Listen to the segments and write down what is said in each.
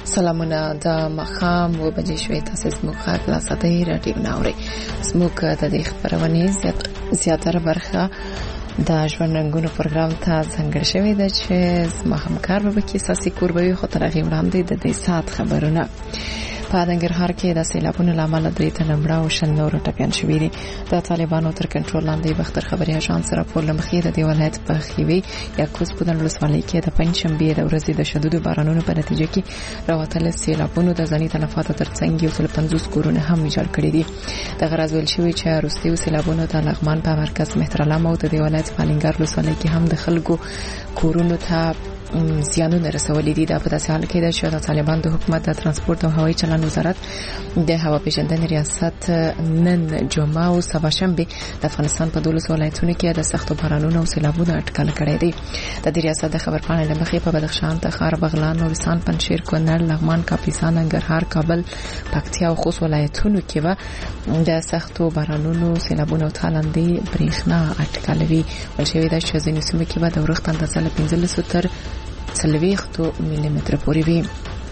سلامونه د مخام و بجې شوي تاسو زموږ غږ لا ساتي راډیو ناوري زموږ د دې خبرونه زیاتره برخه د ژوند رنګونو پروګرام ته څنګه شوی د چې ما همکار به کې ساسي کوربوي خو تر هغه وړاندې د دې سات خبرونه په ننګرهار کې د سیلابونو لامل درې تنه مړه او شل نور ټپيان شوي دي د طالبانو تر کنټرول لاندې بختر خبري اژانس راپور لمخې د دی ولایت په خيوي یا کوز په ولسوالۍ کې د پنځشنبه د ورځې د شدید بارانونو په نتیجه کې راوتل سیلابونو د ځاني تلفاتو ترڅنګ یو څل 50 کورونه هم ویجاړ کړي دي د غرض ول شوی چې روسي سیلابونو د لغمان په مرکز مهترلام او د دی ولایت پالنګار ولسوالۍ کې هم د خلکو کورونو ته زیانونه رسولې دي د په داسې حال کې چې د طالبان د حکومت د ترانسپورت او هوایي چلند وزارت د هوا پیژندنې ریاست نن جمعه او سباشنبه د افغانستان په 12 ولایتونو کې د سختو بارانونو او سیلابونو اټکل کړی دی د دې ریاست د خبرپاڼې لمخې په بدخشان تخار بغلان نورستان پنځشیر کونړ لغمان کاپیسا ننګرهار کابل پکتیا او خوست ولایتونو کې به د سختو بارانونو سیلابونو او تالندې برېښنا اټکلوي ولشي د شزینو سیمو کې به د ورښت اندازه له 15 تر 30 ملي متر پورې وي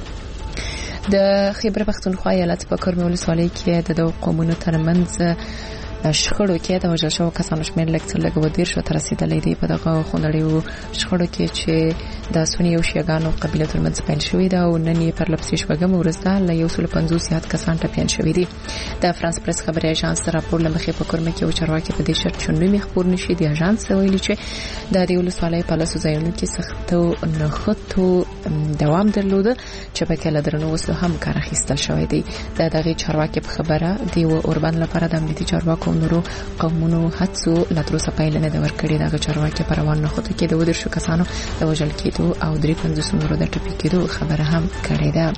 د خیبر پختونخوا ایالت په کرمه ولسوالۍ کې د دوه قومونو ترمنځ شخړو کې د وژل شوو کسانو شمېر لږ ودیر شو تر رسیدلې دی په دغه خونړیو شخړو کې چې د سنی او شیعاګانو قبیله ترمنځ پیل شوې ده او نن یې پر لپسې شوګم ورسته له 150 زیات کسان ټپيان شوي دي د فرانس پریس خبري اژانس راپور لمخې په کرمه کې او چارواکي په دې شرط چنومي خبر نشي دی اژانس ویلي چې د دې ولسوالۍ په لاسو ځایونو کې سختو نخښتو دوام درلود چې په کې لدرنو وسو هم کار اخیستل شوی دی دغه چارواکي په خبره دی او اوربان لپاره د امنیتي چارواکو نورو قومونو هڅو لاتروسه پایلنه د ورکړې دغه چارواکي پر روان نه خوته کې د ودر شو کسانو د وژل کېدو او 350 نورو د ټپي کېدو خبره هم کړې ده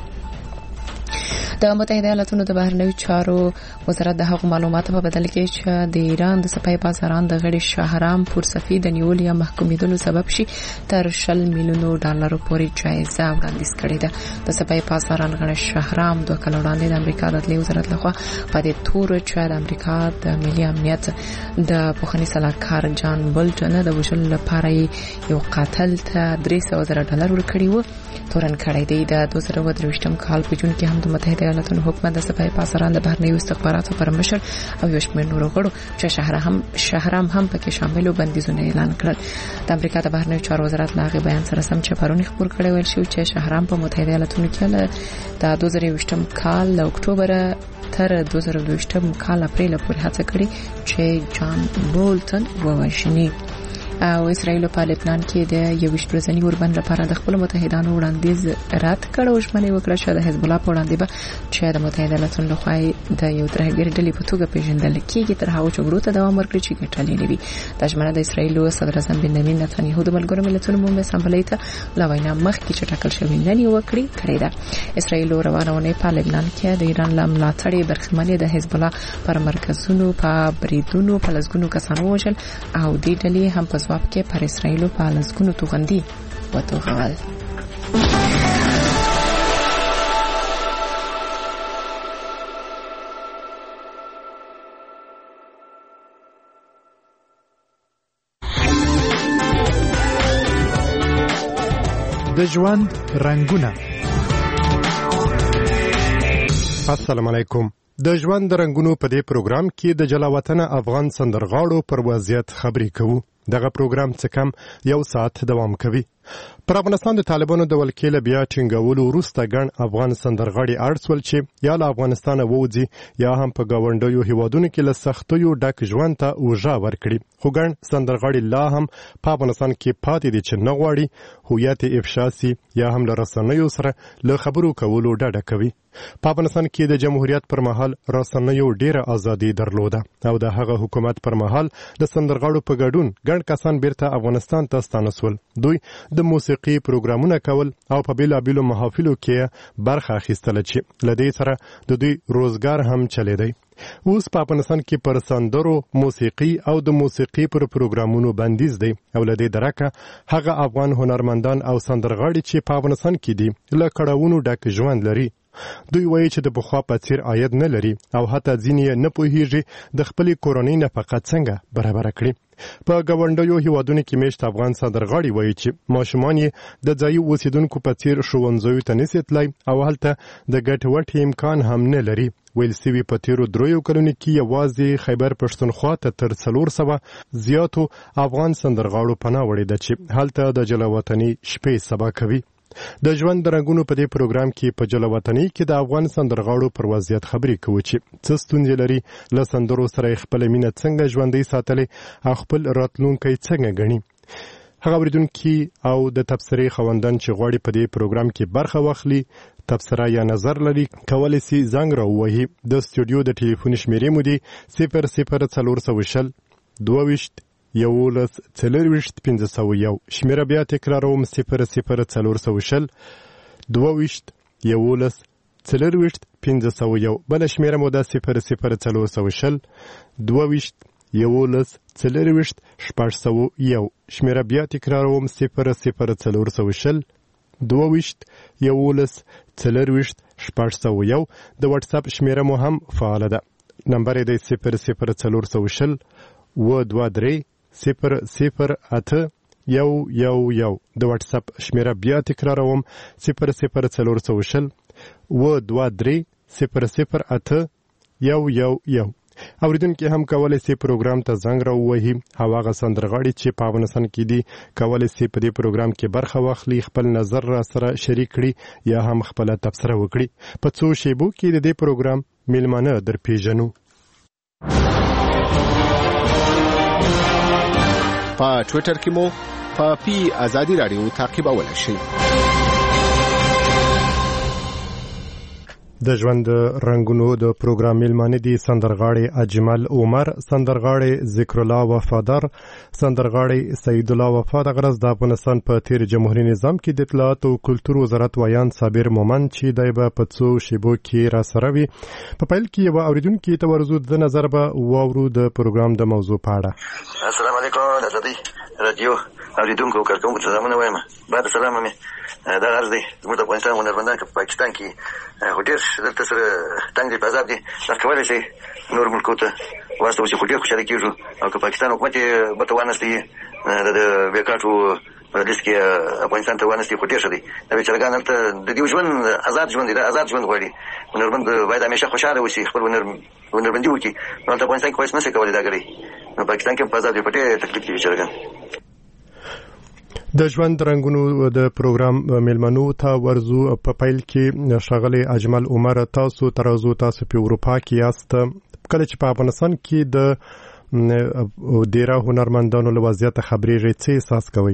د متحده ایالاتونو د بهرنیو چارو وزارت د هغو معلوماتو په بدل کې چې د ایران د سپای بازاران د غړي شهرام پورصفي د نیول یا محکومیدلو سبب شي تر 10 میلیونو ډالر پورې جایزه وړاندیز کړې ده د سپای بازاران غړي شهرام د کلوړاندې د امریکا د عدلیې وزارت لخوا په دې تور چې د امریکا د ملي امنیت د پوخني صلاحکار جان بولټن د وژل لپاره یو قاتل ته 300,000 ډالر ورکړي وو تورن کړی دی د 2023م کال په جون کې هم د متحده ایالاتونو حکومت د سپای بازاران د بهرنیو استخباراتو پر مشر او یو شمېر نورو غړو چې شهرام هم پکې شامل او بندیزونه اعلان کړل د امریکا د بهرنیو چارو وزارت لاغه بیان سره سم چې پرونی خبر کړی ویل شو چې شهرام په متحده ایالاتونو کې د 2023م کال له اکتوبر تر 2022م کال اپریل پورې هڅه کړې چې جان بولټن ووژني او اسرائیل په لبنان کې د یو ورځنی اوربند لپاره د خپل متحدانو وړاندیز رد کړ او ژمنه وکړه چې د حزب الله په وړاندې به چې د متحده ایالاتونو لخوا د یو ترهګر ډلې په توګه پیژندل کېږي تر هغه چې ګروته دوام ورکړي چې ګټلې نه وي د ژمنه د اسرائیل صدر اعظم بنیامین نتنیاهو د ملګرو ملتونو عمومي اسامبلې ته لا وینا مخکې چې ټاکل شوی نه وکړي کړی ده اسرائیل روانونه په لبنان کې د ایران له ملاتړي برخمنې د حزب الله پر مرکزونو په بریدونو په لسګونو کسانو وژل او د ډلې هم په جواب کې پر اسرائیل په لسګونو توغندي وتوغل د ژوند رنگونه. السلام علیکم. د ژوند رنگونو په دې پروګرام کې د جلاوطن افغان سندرغاړو پر وضعیت خبرې کوو. دغه پروګرام څه کم یو ساعت دوام کوي. پر افغانستان د طالبانو د ولکې بیا ټینګولو وروسته ګڼ افغان سندرغاړي اړسول چې یا له افغانستان ووځي یا هم په گاونډیو هیوادونو کې له سختیو ډک ژوند ته اوژا ورکړي. خو ګڼ سندرغاړي لا هم په افغانستان کې پاتې دي چې نه غواړي هویت افشا سي یا هم له رسنیو سره له خبرو کولو ډډه کوي. په افغانستان کې د جمهوریت پر مهال رسنیو ډیره ازادي درلوده او د هغه حکومت پر مهال د سندرغاړو په ګډون ګڼ کسان بیرته افغانستان ته ستانسول. دوی د موسیقي پروګرامونه کول او په بیلابیلو محافلو کې برخه اخیستل چې لدې سره د دوی روزګار هم چلیدي. اوس په افغانستان کې پر سندرو موسیقي او د موسیقي پر پروګرامونو بندیز دی او لدې درکه هغه افغان هنرمندان او سندرغاړي چې په افغانستان کې دي له کړهونو ډک ژوند لري. دوی وایي چې د بخوا په څیر عاید نه لري او حتی ځینې نه پوهیږي د خپل کورنۍ نفقه څنګه برابر کړي. په ګاونډیو هیوادونو کې میشت افغان سندرغاړي وایي چې ماشومان یې د ځایي اوسیدونکو په څیر ښوونځیو ته نشي تللی او هلته د ګټ وټ امکان هم نه لري. ویل سوي په تیرو 3 کلونو کې یوازې خیبر پښتونخوا ته تر 400 زیاتو افغان سندرغاړو پناه وړې ده چې هلته د جلاوطنۍ شپې سبا کوي. د ژوند د رنګونو په دې پروګرام کې په جلاوطنۍ کې د افغان سندرغاړو پر وضعیت خبرې کوو چې څه ستونزې لري، له سندرو سره خپل مینه څنګه ژوندۍ ساتلې او خپل راتلونکی څنګه ګڼي. هغه اوریدونکي او د تبصرې خوندان چې غواړي په دې پروګرام کې برخه واخلي، تبصره یا نظر لري، کولی شي زنګ راووهي. د سټوډیو د ټلیفون شمیرې مو دي 00420 22 11 40 501. شمیره بیا تکراروم 00420 22 11 40 501. بل شمیره مو ده 00420 22 11 40 501. شمیره بیا تکراروم 00420 22 11 40 501. د واتس اپ شمیره مو هم فعال ده. نمبر یې دی 00420 و23 008 111. د واتس اپ شمیره بیا تکراروم 00420 و23 008 111. اوریدونکي هم کولی شي پروګرام ته زنګ راووهي. هغه سندرغاړي چې په افغانستان کې دي کولی شي په دې پروګرام کې برخه واخلي، خپل نظر را سره شریک کړي یا هم خپل تبصره وکړي. په څو شیبو کې د دې پروګرام میلمانه در پیژنو. په ټوئیټر کې مو په پی ازادي رادیو تعقیبولای شئ. د ژوند رنگونو د پروګرام میلمانه دي سندرغاړي اجمل عمر، سندرغاړي ذکر الله وفادار، سندرغاړي سید الله وفادار. غرض د افغانستان په تیر جمهوریت نظام کې د اطلاعات او کلتور وزارت ویان صابر مومن چې دایبه په څو شیبو کې را سره وي. په پیل کې یو اوریدونکو ته ورزو د نظر به واورو د پروګرام د موضوع په اړه. السلام علیکم د ازادي رادیو اوریدونکو کارکونکو ته زمونه وایم. بعد سلام مې دا غرض دی زموږ د افغانستان هنرمندان په پاکستان کې ډېر دلته سره تنګ دي په عذاب دي، دا کولی شي نور ملکو ته واستوي چې ډېر خوشحاله کېږو. او که پاکستان حکومت یې به ته وانستي د بېکاټو په لیست کې افغانستان ته وانستي خو ډېر ښه دی. دا بېچارهګان هلته د دې ژوند آزاد ژوند دی، دا آزاد ژوند غواړي. هنرمند باید همیشه خوشحاله اوسي، خپل هنرمندي وکړي. نو هلته افغانستان کې خو هېڅ نه شي کولی دا ګړی. نو پاکستان کې هم په عذاب دي، په ډېر تکلیف دي بېچارهګان. د ژوند رنگونو د پروګرام میلمنو ته ورزو. په پیل کې ښاغلی اجمل عمر، تاسو ترازو تاسو په اروپا کې یاست. کله چې په افغانستان کې د ډیره هنرمندانو له وضعیت خبرېږئ، څه احساس کوئ؟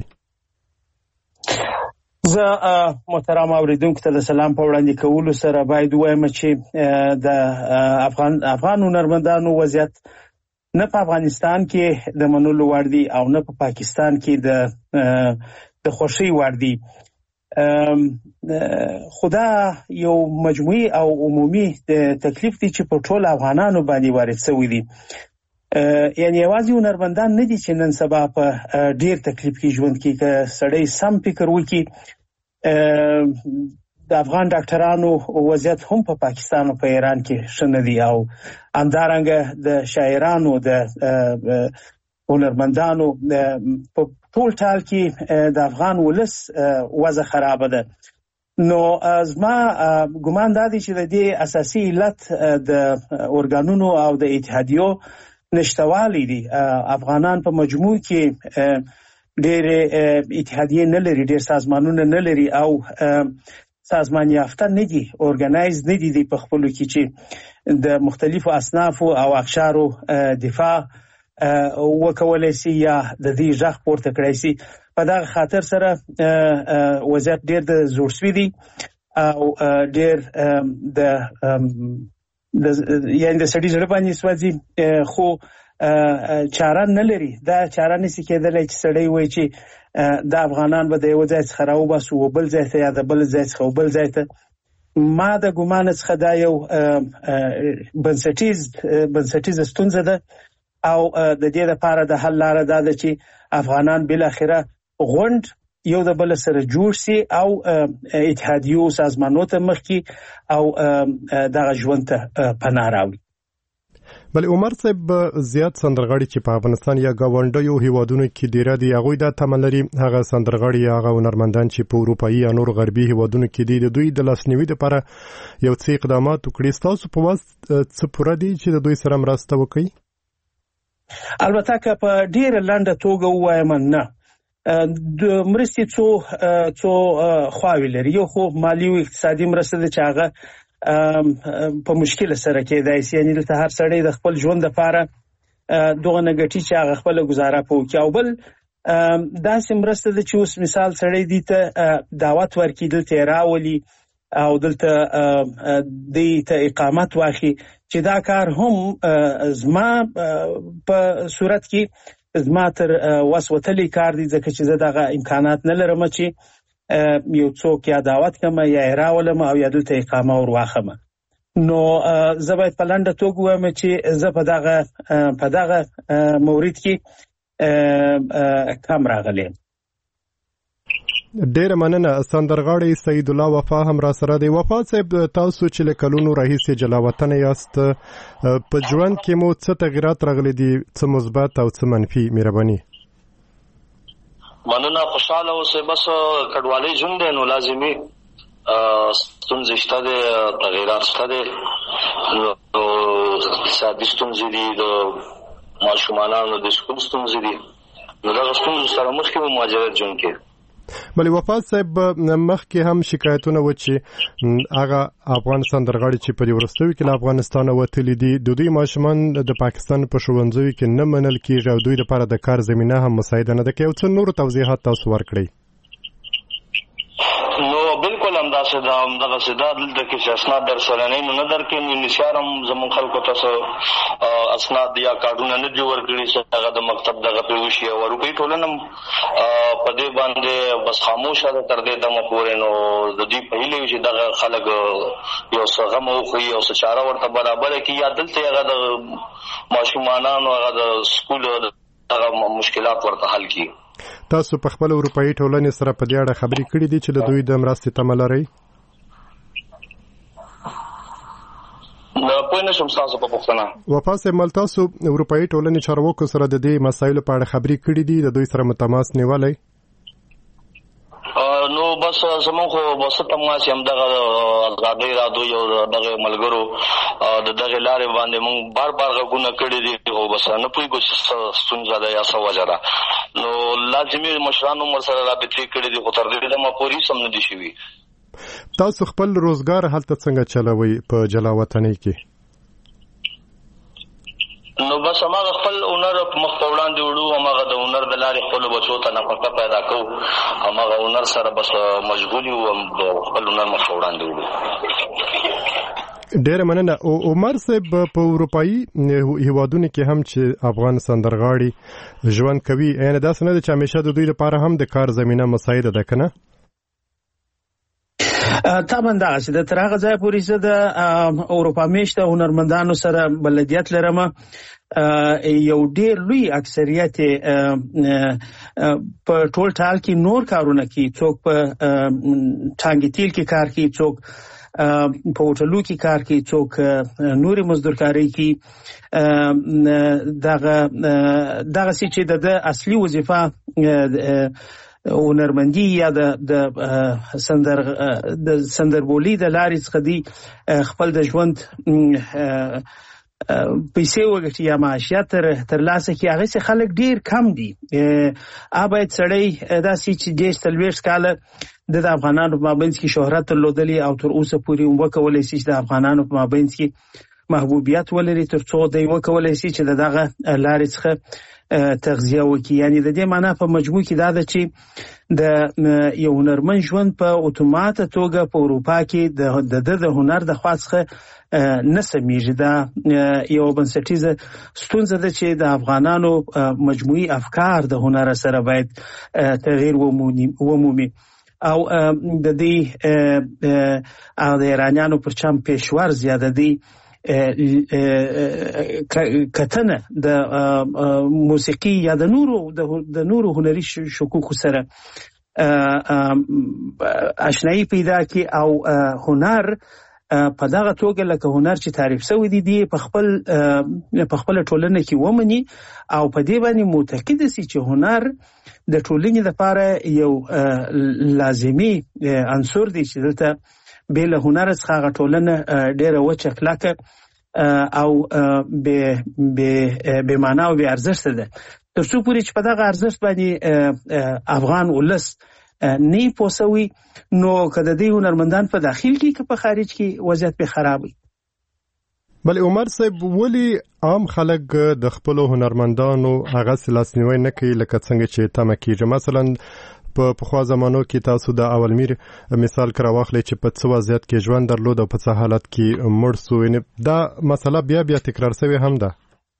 زه محترم اوریدونکو ته د سلام په وړاندې کولو سره باید ووایم چې د افغان هنرمندانو وضعیت نه په افغانستان کې د منلو وړ دي او نه په پاکستان کې د خوښۍ وړ دي. خدا یو مجموعي او عمومي تکلیف دی چې په ټول افغانانو باندې وارد شوی دی. یعنی یوازې هنرمندان نه دي چې نن سبا په ډیر تکلیف کې ژوند کوي. که سړی سم فکر وکړي، د افغان ډاکټرانو وضعیت هم په پاکستان او په ایران کې ښه نه دی، او همدارنګه د شاعرانو د هنرمندانو په ټول ټال کې د افغان ولس وضع خرابه ده. نو زما ګمان دا دی چې د دې اساسي علت د ارګانونو او د اتحادیو نشتوالی دی. افغانان په مجموع کې ډېر اتحادیې نه لري، ډېر سازمانونه نه لري او سازمان یافته نه دي، ارګنایز نه دي په خپلو کې چې د مختلفو اصنافو او اقشارو دفاع وکولای شي یا د دې غږ پورته کړی شي. په دغه خاطر سره وضعیت ډېر د زوړ شوي دي او ډېر یعنې د سړي زړه باندې سوځي، خو چاره نه لري. دا چاره نشي کېدلی چې سړی وایي چې د افغانان به د یو ځای څخه راوباسو و بل ځای ته یا د بل ځای څخه و بل ځای ته. ما د ګمان څخه دا یو بنسټیزه ستونزه ده او د دې لپاره د حل لاره دا ده چې افغانان بالاخره غونډ یو د بل سره جوړ شي او اتحادیو سازمانونو ته مخکې او دغه ژوند ته پناه راوړي. بل عمر صاحب زیات سندرغاړي چې په افغانستان یا گاونډیو هیوادونو کې ډیر دي هغه د تملري هغه سندرغاړي هغه هنرمندان چې په اروپאי یا نور غربي هیوادونو کې دي د دوی د لاسنیوي لپاره یو څه اقدامات وکړي تاسو په واس څه پوره دي چې د دوی سره مرسته وکړي البته که په ډیر لنډه توګه وایم نه د مرستې څو خواوې لري یو خو مالی او اقتصادي مرسته ده چې هغه په مشکل سره کېدای شي یعنی دلته هر سړی د خپل ژوند لپاره دغه نګټي چې هغه خپل گزاره کوي او بل داسې مرسته ده چې اوس مثال سړی دي ته دعوت ورکړي دلته راولي او دلته د اقامت واخلي چې دا کار هم زما په صورت کې زما تر وسوتلې کار دي ځکه چې زه دغه امکانات نه لرم چې یو څوک یا دعوت کوم یا راولم او یا دلته اقامه ور واخم نو زه باید په لنډه توګه وایم چې زه په دغه مورید کې کم راغلم ډیر مننه سندرغاړي سید الله وفا هم را سره دی وفا صاحب تاسو چې کلونو راهیسې جلاوطن یاست په ژوند کې مو څه تغیرات راغلي دي څه مثبت او څه منفي مهرباني مننه خوشاله اوسه بس کډوالۍ ژوند دی نو لازمي ستونزې شته دي تغیرات شته دي اقتصادي ستونزې دي د ماشومانو د سکول ستونزې دي نو دا ستونزې سره مخ کې مهاجرت ژوند کې بلې وفات صاحب مخکې هم شکایتونه و چې هغه افغان سندرغاړي چې په دې وروستیو کې له افغانستانه وتلي دي د دوی ماشومان د پاکستان په ښوونځیو کې نه منل کېږي او دوی لپاره د کار زمینه هم مساعده نه ده که یو څه نور توضیحات تاسو ورکړئ نو بالکل همداسې دا همدغسې دا دلته کې چې اسناد در سره نه نو نه درکوي نو انحصار هم زموږ خلکو ته اسناد یا کارډونه نه دي ورکړي چې هغه د مکتب دغه پرې وشي او اروپایي ټولنه په دې باندې بس خاموشه ده تر دې دمه پورې نو د دوی په هیله وي چې دغه خلک یو څه غم وخوري او څه چاره ورته برابره کړي یا دلته هغه د ماشومانانو هغه د سکول هغه مشکلات ورته حل کړي تاسو په خپل اروپאי ټولنې سره په دې اړه خبرې کړې دي چې له دوی د مرستې تمه لرئ پوه نه شم ستاسو په پوښتنه وفا صاحب مل تاسو اروپאי ټولنې چارواکو سره د دې مسایلو په اړه خبرې کړې دي د دوی سره متماس نیولای نو بس زموږ خو بس تماس هم دغه آزادۍ رادو یو دغه ملګرو د دغه لارې باندې موږ بار غږونه کړي دي خو بس نه پوهېږو چې ستونزه ده یا څه وجه ده نو لازمي مشرانو ورسره رابطې کړي دي خو تر دې دمه پورې سم نه دي شوي تاسو خپل روزګار هلته څنګه چلوئ په جلاوطنۍ کې نو بس هغه خپل هنر مخ په وړاندې وړو هغه د هنر د لارې خپل بچو ته نفقه پیدا کوو هغه هنر سره بس مشغول یو خپل هنر مخ په وړاندې وړو ډېر مننه عمر صاحب په اروپאי هیوادونو کې هم چې افغان سندرغاړي ژوند کوي یعنی دا څنګه چې همیشه د دوی لپاره هم د کار زمينه مساعده ده کنه طبعا دا چې د ترغه ځای پورې زه د اروپا میشته هنرمندانو سره بلدیت لرم یو ډیر لوی اکثریت په ټول ټال کې نور کارونه کوي څوک په ټانګي تیل کې کار کوي څوک په هوټلو کې کار کوي څوک نوري مزدورکاري کوي دغه چې د اصلي وظیفه هنرمندي یا د سندربولي د لارې څخه دی خپل د ژوند پیسې وګټي یا معاشیات تر لاسه کې هغه څه خلک ډیر کم دي باید سړی داسې چې دیش تلويش کاله د افغانانو په مابین کې شهرت درلودلی او تر اوسه پورې وکولای شي چې د افغانانو په مابین کې محبوبیت ولري تر څو دی وکولای شي چې دغه لارې څخه تغذیه وکړي یعنی د دې معنی په مجموع کې دا ده چې د یو هنرمند ژوند په اتومات توګه په اروپا کې د هنر د خاصه نه سمېږي دا یو بنسټیزه ستونزه ده چې د افغانانو مجموعي افکار د هنر سره باید تغییر ومومي او د دې د ایرانیانو پر چم پېښور زیاده دي کتنه د موسیقي یا د نورو هنري شکوکو سره آشنایی پیدا کی او هنر په دغه توګه لکه هنر چې تعریف شوی دی په خپل ټولنه کې ومني او په دې باندې معتقد سي چې هنر د ټولنې لپاره یو لازمي عنصر دی چې دلته بل هنر څخه ټولنه ډیره وچه کلکه او به معنا او به ارزښت ده ترڅو پورې چې په دغه ارزښت باندې افغان ولس نه پوسوي نو کله د هنرمندان په داخل کې که په خارج کې وضعیت به خراب وي. بل عمر صاحب ولی عام خلک د خپل هنرمندانو هغه لاسنیوي نه کوي لکه څنګه چې تمه کیږي؟ مثلا په پخوا زمانو کې تاسو د اولمیر مثال کړه واخلئ چې په څه وضعیت کې ژوند درلود او په څه حالت کې مړ سو، دا مسله بیا تکرار شوی هم ده.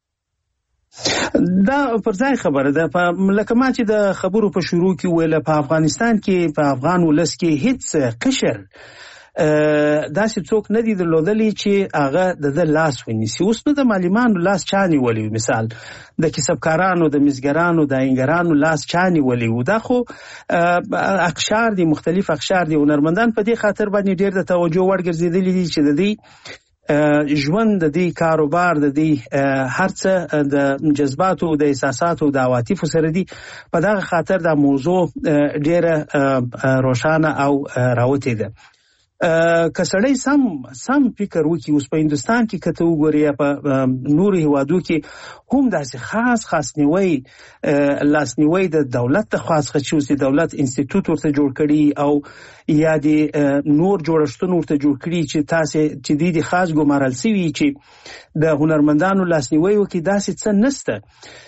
دا پر ځای خبره ده. لکه ما چې د خبرو په شروع کې ویل په افغانستان کې په افغان ولس کې هیڅ قشر داسې څوک نه دي درلودلی چې هغه د لاس ونیسي. اوس نو د معلمانو لاس چا نیولی، مثال د کسبکارانو، د مزګرانو، د اینګرانو لاس چا نیولی و. دا خو اقشار دي، مختلف اقشار دي. هنرمندان په دې خاطر باندې ډېر د توجه وړ ګرځېدلي دي چې د دې ژوند، د دې کاروبار، د دې هر څه د جذباتو، د احساساتو، د عواطفو سره دي. په دغه خاطر دا موضوع ډېره روښانه او راوتې ده. که سړی سم فکر وکړي، اوس په هندوستان کې کته وګوري یا په نورو هیوادو کې هم داسې خاص نیوي لاسنیوي د دولت ته خاص خچوس دي، دولت انسټیټیوټ ورته جوړ کړي او یا د نور جوړښتونه ورته جوړ کړي چې تاسو چې دې خاص ګمارل سوي چې د هنرمندانو لاسنیوي وکړي. داسې څه نشته.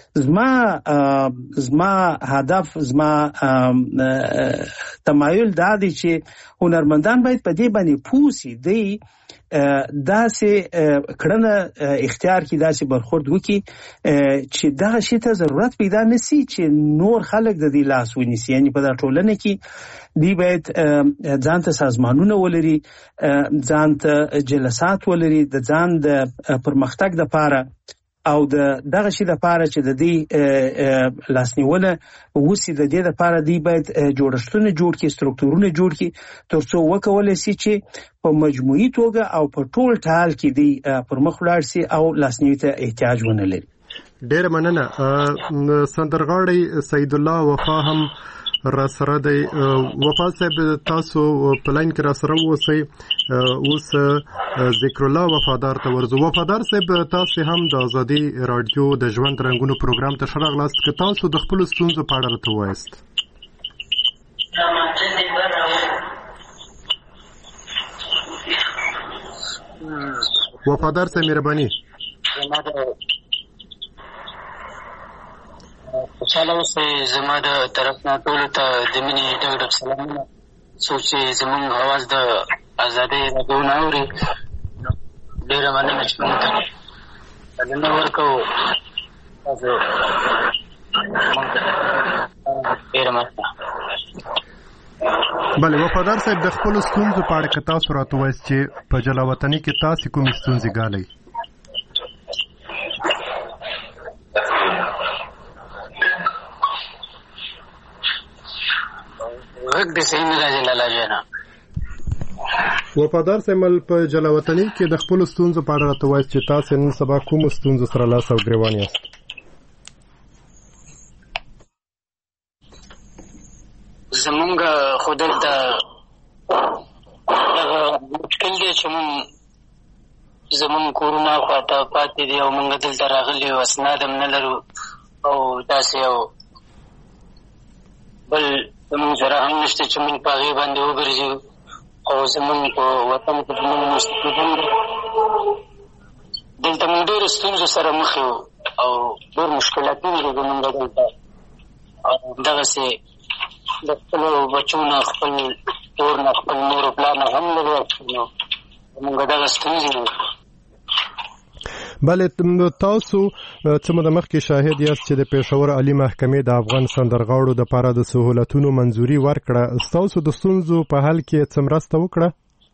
زما هدف، زما تمایل دا دی چې هنرمندان باید په دې باندې پوسي دی داسې کړنه اختیار کی، داسې برخورد وکي چې دغه شی ته ضرورت پیدا نسی چې نور خلک د دې لاس ونیسي. یعنی په دا ټولنه کې دی باید ځان ته سازمانونه ولري، ځان ته جلسات ولري د ځان د پرمختګ لپاره او دغه شی لپاره چې د دې لاسنیونه وسی د دې لپاره دی باید جوړښتونه جوړ کړي، سترکټورونه جوړ کړي ترڅو وکولای شي چې په مجموعي توګه او په ټول ټال کې دی پرمخ ولاړ شي او لاسنیوي ته احتیاج ونه لري. ډېر مننه. سندرغاړی سید الله وفا هم را سره دی. وفا صاحب تاسو په لاین کې را سره اوسئ. اوس ذکر الله وفادار ته ورځو. وفادار صاحب تاسو هم د ازادي رادیو د ژوند رنګونو پروګرام ته ښه راغلاست. که تاسو د خپل ستونزو په اړه راته ووایاست. وفادار صاحب مهرباني. خوشاله اوسئ. زما د طرف نه ټولو ته د مینې ډک ډک سلامونه. څوک چې زموږ اواز د ازادۍ راډیو نه اوري ډېره مننه چې موږ ته بلنه ورکوو. تاسو ډېره مننه. بله وفادار صاحب د خپلو ستونزو په اړه که تاسو راته ووایاست چې په جلا وطني کې تاسې کومې ستونزې ګالئ؟ غږ دې صحیح نه راځي لالا جانه. وفادار صاحب په جلا وطني کې د خپلو ستونزو په اړه راته ووایاست چې تاسې نن سبا کومو ستونزو سره لاس او ګرېوان یاست؟ زمونږ خو دلته دغه مشکل دی چې زمونږ کورونه خواته پاتې دي او مونږ دلته راغلي یو، اسناد هم نه لرو او داسې یو بل زمونږ سره هم نشته چې مونږ په هغې باندې وګرځو. او زمونږ په وطن کې زمونږ مستفیدان دي. دلته مونږ ډېرو ستونزو سره مخ یو او ډېر مشکلاتونه دي زمونږ دلته. او دغسې د خپلو بچو نه، خپل کور نه، خپل مور و پلار نه هم لرو. نو زمونږ دغه ستونزې دي. بله تاسو څه موده مخکې شاهد یاست چې د پېښور عالي محکمې د افغان سندرغاړو دپاره د سهولتونو منظوري ورکړه. ستاسو د ستونزو په حل کې څه مرسته وکړه؟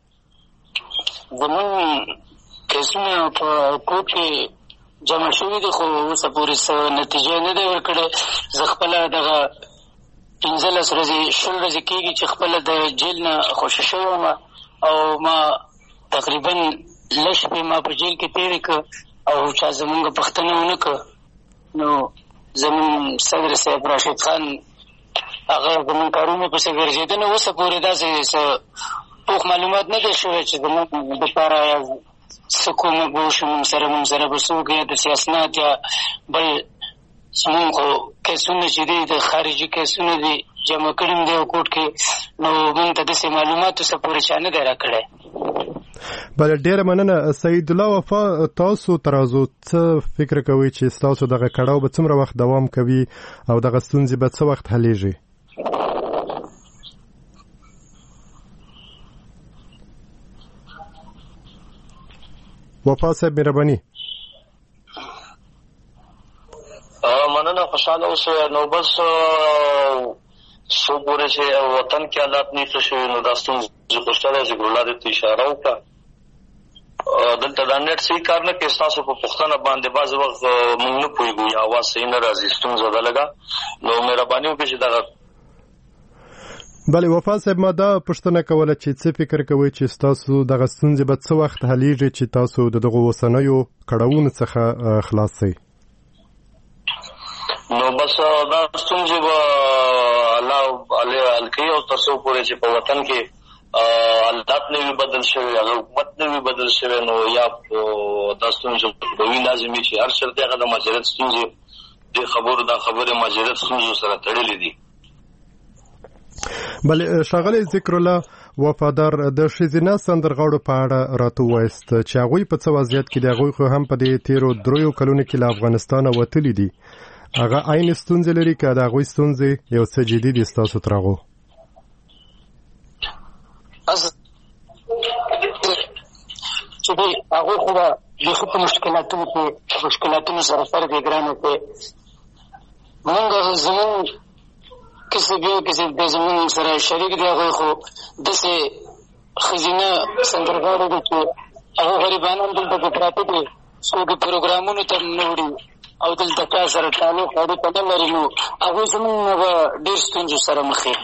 زمونږ کیسونه په کورټ کې جمع شوي دي خو اوسه پورې څه نتیجه نه دی ورکړې. زه خپله دغه 15 ورځې 20 ورځې کېږي چې خپله د جیل نه خوشي شوی یم او ما تقریبا لږ شپې ما په جیل کې تېرې کړه او چا زمونږ پوښتنه ونه کړه. نو زمونږ صدر صاحب راشد خان هغه زمونږ کارونه پسې ګرځېده. نو اوسه پورې داسې څه پوخ معلومات نه دی شوی چې زمونږ دپاره څه کومک به وشي مونږ سره به څوک یا د سیاسنات یا بل زمونږ خو کیسونه چې دي د خارجي کیسونه دي جمع کړي دي او کوټ کې. نو مونږ ته داسې معلومات اوسه پورې چا نه دی راکړی. بله ډېره مننه سعید الله وفا. تاسو تر اوسه څه فکر کوئ چې ستاسو دغه کړاو به څومره وخت دوام کوي او دغه ستونزې به څه وخت حلیږي؟ وفا صاحب مهرباني. مننه خوشحاله اوسئ. نو بس څو پورې چې وطن کې حالات نه ښه شوي نو دا ستونزې خو شته دی چې ګلالا دې ته اشاره وکړه. دلته دا نیټ صحیح کار نه کوي. ستاسو په پوښتنه باندې بعض وخت موږ نه پوهېږو یا اواز صحیح نه راځي ستونزه ده لږه. نو مهرباني وکړئ چې دغه بله وفا صاحب ما دا پوښتنه کوله چې څه فکر کوئ چې ستاسو دغه ستونزې به څه وخت حلیږي چې تاسو د دغو اوسنیو کړاوونو څخه خلاص شئ؟ نو بس دا ستونزې به الله حل کوي او تر څو پورې چې په وطن کې حالات نه وي بدل شوي هغه حکومت نه وي بدل شوی نو یا دا ستونزې به وي لازمي چې هر چېرته هغه د مهاجرت ستونزې دې خبرې مهاجرت ستونزو سره تړلې دي. بله ښاغلی ذکر الله وفادار د ښځینه سندرغاړو په اړه راته ووایست چې هغوی په څه وضعیت کې دي. هغوی خو هم په دې تېرو 3 کلونو کې له افغانستانه وتلي دي. هغه عین ستونزې لري که د هغوی ستونزې یو څه جدي دي ستاسو تر هغو؟ چې دوی هغوی خو به بیخي په مشکلاتونو سره سر دی ګرانه دی. زمونږ کسب یو کسب دی زمونږ سره شریک دی. هغوی خو داسې ښځینه سندرغاړي دي چې هغه غریبان هم دلته کې پراته دي څوک پروګرامونو ته نه وړي او دلته چا سره تعلق اړیکه نه لري. نو هغوی زمونږ به ډېر ستونزو سره مخ وي.